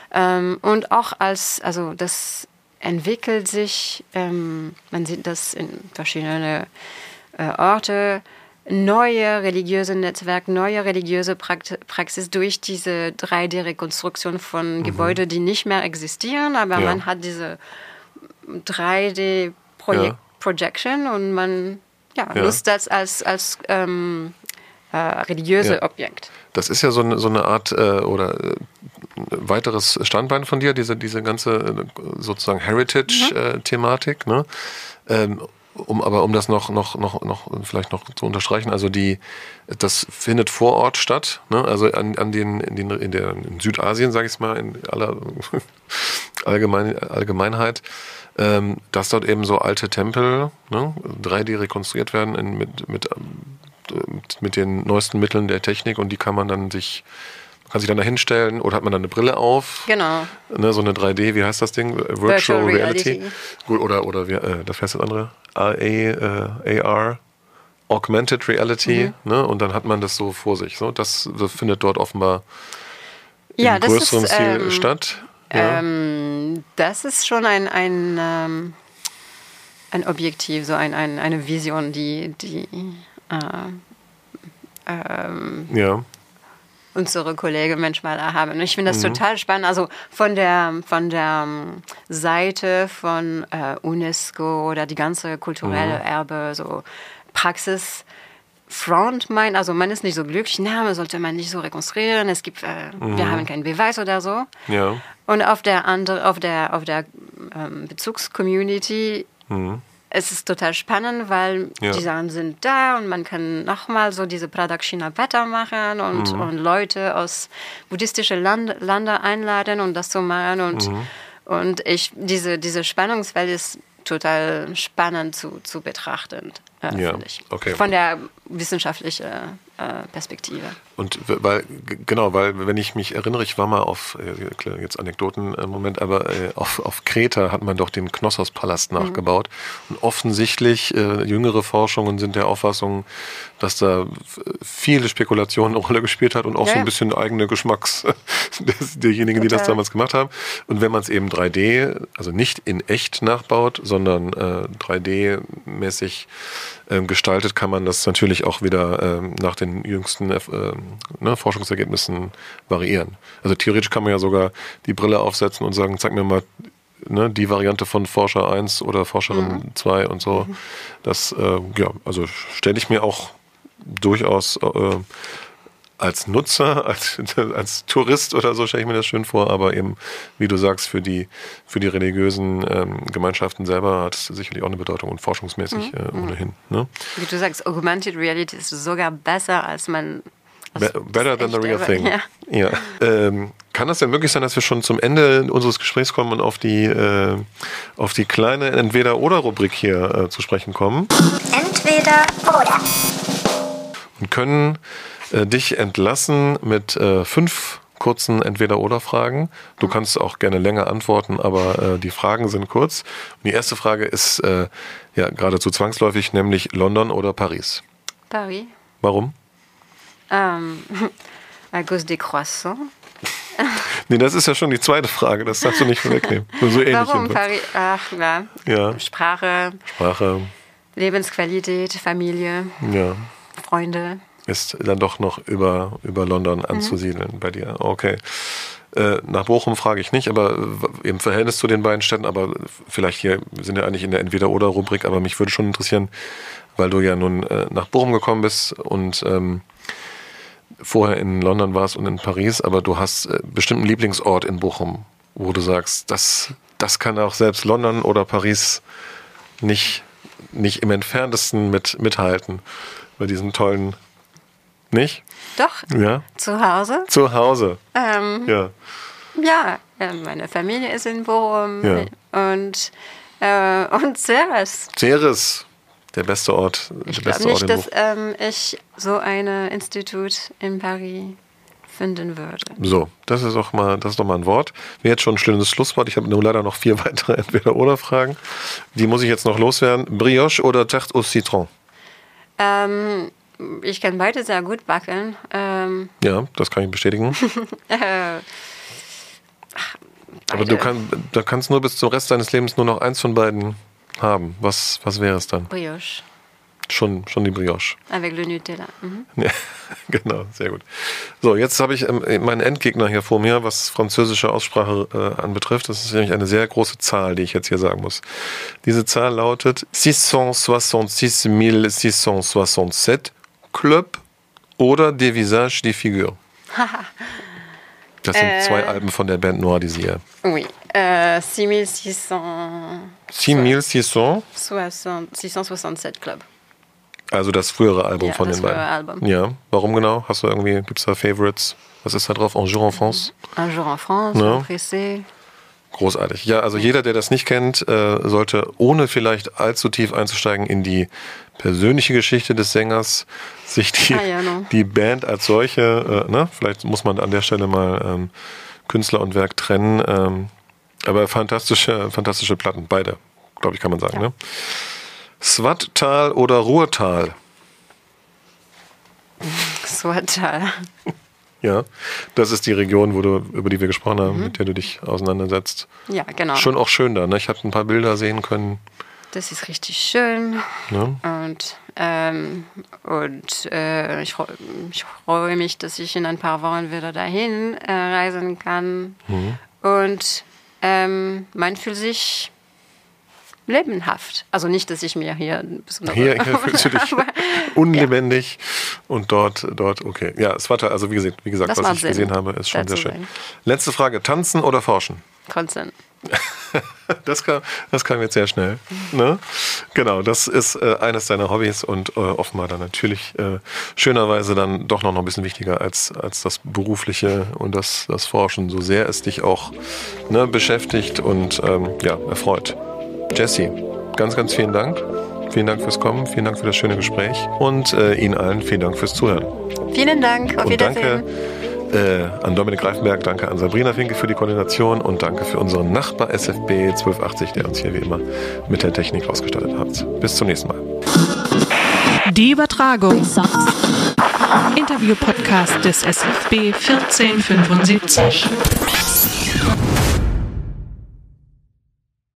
Ähm, und auch als, also das entwickelt sich, ähm, man sieht das in verschiedenen äh, Orten, neue religiöse Netzwerke, neue religiöse Praxis durch diese drei D-Rekonstruktion von mhm. Gebäuden, die nicht mehr existieren, aber ja. man hat diese drei D-Projection ja. und man ja, ja. nutzt das als, als ähm, äh, religiöse ja. Objekt. Das ist ja so eine, so eine Art äh, oder äh, weiteres Standbein von dir, diese, diese ganze äh, sozusagen Heritage-Thematik, mhm. äh, ne? Ähm, Um, aber um das noch, noch, noch, noch vielleicht noch zu unterstreichen, also die, das findet vor Ort statt, ne? Also an, an den, in, den, in, der, in Südasien, sage ich es mal, in aller Allgemein, Allgemeinheit, ähm, dass dort eben so alte Tempel, ne, drei D rekonstruiert werden in, mit, mit, mit den neuesten Mitteln der Technik und die kann man dann sich kann sich dann da hinstellen oder hat man dann eine Brille auf? Genau. Ne, so eine drei D, wie heißt das Ding? Virtual, Virtual Reality. Reality. Gut, oder, oder wie, äh, das heißt das andere? A, äh, A R, Augmented Reality. Mhm. Ne, und dann hat man das so vor sich. So, das, das findet dort offenbar ja, im größeren ist, Stil ähm, statt. Ja. Ähm, das ist schon ein, ein, ähm, ein Objektiv, so ein, ein, eine Vision, die, die äh, ähm, ja. unsere Kollegen manchmal haben. Und ich finde das mhm. total spannend. Also von der, von der Seite von äh, UNESCO oder die ganze kulturelle mhm. Erbe, so Praxis, Front meint, also man ist nicht so glücklich, na, sollte man nicht so rekonstruieren, es gibt, äh, mhm. wir haben keinen Beweis oder so. Ja. Und auf der andere, auf der, auf der ähm, Bezugscommunity mhm. es ist total spannend, weil ja. die Sachen sind da und man kann nochmal so diese Pradakshina weitermachen und, mhm. und Leute aus buddhistischen Land, Ländern einladen und das zu machen. Und, mhm. und ich, diese, diese Spannungsfeld ist total spannend zu, zu betrachten, äh, ja. finde ich. Okay. Von der wissenschaftlichen äh, Perspektive. Und weil, genau, weil wenn ich mich erinnere, ich war mal auf, jetzt Anekdoten im Moment, aber äh, auf, auf Kreta hat man doch den Knossos-Palast nachgebaut. Mhm. Und offensichtlich, äh, jüngere Forschungen sind der Auffassung, dass da viele Spekulationen eine Rolle gespielt hat und auch ja, so ein bisschen eigene Geschmacks derjenigen, die das damals gemacht haben. Und wenn man es eben drei D, also nicht in echt nachbaut, sondern äh, drei D-mäßig äh, gestaltet, kann man das natürlich auch wieder äh, nach den jüngsten äh, ne, Forschungsergebnissen variieren. Also theoretisch kann man ja sogar die Brille aufsetzen und sagen, zeig mir mal ne, die Variante von Forscher eins oder Forscherin zwei mhm. und so. Mhm. Das, äh, ja, also stelle ich mir auch durchaus äh, als Nutzer, als, als Tourist oder so stelle ich mir das schön vor, aber eben, wie du sagst, für die, für die religiösen ähm, Gemeinschaften selber hat es sicherlich auch eine Bedeutung und forschungsmäßig mhm. äh, ohnehin. Ne? Wie du sagst, Augmented Reality ist sogar besser, als man... Be- better than the real thing. Ja. Ja. Ähm, kann es denn möglich sein, dass wir schon zum Ende unseres Gesprächs kommen und auf die, äh, auf die kleine Entweder-Oder-Rubrik hier äh, zu sprechen kommen? Entweder oder. Und können äh, dich entlassen mit äh, fünf kurzen Entweder-Oder-Fragen. Du kannst auch gerne länger antworten, aber äh, die Fragen sind kurz. Und die erste Frage ist äh, ja geradezu zwangsläufig, nämlich London oder Paris? Paris. Warum? Ähm, à cause des croissants. Nee, das ist ja schon die zweite Frage, das darfst du nicht vorwegnehmen. So ähnlich Warum jedenfalls. Paris? Ach, ja. Ja. Sprache, Sprache, Lebensqualität, Familie, ja. Freunde. Ist dann doch noch über, über London anzusiedeln mhm. bei dir. Okay. Äh, nach Bochum frage ich nicht, aber im Verhältnis zu den beiden Städten, aber vielleicht hier, wir sind ja eigentlich in der Entweder-Oder-Rubrik, aber mich würde schon interessieren, weil du ja nun äh, nach Bochum gekommen bist und ähm, vorher in London warst und in Paris, aber du hast äh, bestimmt einen Lieblingsort in Bochum, wo du sagst, das, das kann auch selbst London oder Paris nicht, nicht im Entferntesten mit, mithalten bei diesem tollen, nicht? Doch, ja? Zu Hause. Zu Hause, ähm, ja. Ja, meine Familie ist in Bochum ja. und, äh, und Ceres. Ceres. Der beste Ort, der ich beste glaube Ort nicht, in dass ähm, ich so ein Institut in Paris finden würde. So, das ist doch mal, das ist doch mal ein Wort. Wäre jetzt schon ein schönes Schlusswort. Ich habe nur leider noch vier weitere Entweder-Oder-Fragen. Die muss ich jetzt noch loswerden. Brioche oder Tarte au Citron? Ähm, ich kann beide sehr gut backen. Ähm, ja, das kann ich bestätigen. äh, ach, Aber du kann, da kannst nur bis zum Rest deines Lebens nur noch eins von beiden haben. Was, was wäre es dann? Brioche. Schon, schon die Brioche. Avec le Nutella. Mhm. Ja, genau, sehr gut. So, jetzt habe ich ähm, meinen Endgegner hier vor mir, was französische Aussprache äh, anbetrifft. Das ist nämlich eine sehr große Zahl, die ich jetzt hier sagen muss. Diese Zahl lautet sechshundertsechsundsechzigmillesechshundertsiebenundsechzig Club oder Des Visages, des Figures. Das sind äh, zwei Alben von der Band Noir Désir. Oui. Euh, sechshundertsechshundertsechzig sechshundertsechsundsoixante Club. Also das frühere Album ja, von das den beiden. Album. Ja, warum genau? Hast du irgendwie, gibt es da Favorites? Was ist da drauf? Un jour en France? Un jour en France, ja. Pressé. Großartig. Ja, also jeder, der das nicht kennt, äh, sollte, ohne vielleicht allzu tief einzusteigen in die persönliche Geschichte des Sängers, sich die, ah, ja, no. die Band als solche, äh, ne? Vielleicht muss man an der Stelle mal ähm, Künstler und Werk trennen. Ähm, aber fantastische, fantastische Platten, beide, glaube ich, kann man sagen. Ja. Ne? Swattal oder Ruhrtal? Swattal. Ja, das ist die Region, wo du, über die wir gesprochen haben, mhm. mit der du dich auseinandersetzt. Ja, genau. Schon auch schön da, ne? Ich habe ein paar Bilder sehen können. Das ist richtig schön. Ja. Und, ähm, und äh, ich, ich freue mich, dass ich in ein paar Wochen wieder dahin äh, reisen kann. Mhm. Und ähm, man fühlt sich lebenhaft. Also nicht, dass ich mir hier ein bisschen... Hier, hier fühlst du dich unlebendig ja. und dort, dort, okay. Ja, es war also wie gesagt, wie gesagt was ich Sinn. gesehen habe, ist schon sehr schön. Sein. Letzte Frage, tanzen oder forschen? Tanzen. Das kam, das kam jetzt sehr schnell. Ne? Genau, das ist äh, eines deiner Hobbys und äh, offenbar dann natürlich äh, schönerweise dann doch noch ein bisschen wichtiger als, als das Berufliche und das, das Forschen, so sehr es dich auch ne, beschäftigt und ähm, ja, erfreut. Jessie, ganz, ganz vielen Dank. Vielen Dank fürs Kommen, vielen Dank für das schöne Gespräch und äh, Ihnen allen vielen Dank fürs Zuhören. Vielen Dank, auf und Wiedersehen. Danke äh, an Dominik Greifenberg, danke an Sabrina Finke für die Koordination und danke für unseren Nachbar S F B zwölf achtzig, der uns hier wie immer mit der Technik ausgestattet hat. Bis zum nächsten Mal. Die Übertragung. Interview-Podcast des S F B vierzehnhundertfünfundsiebzig.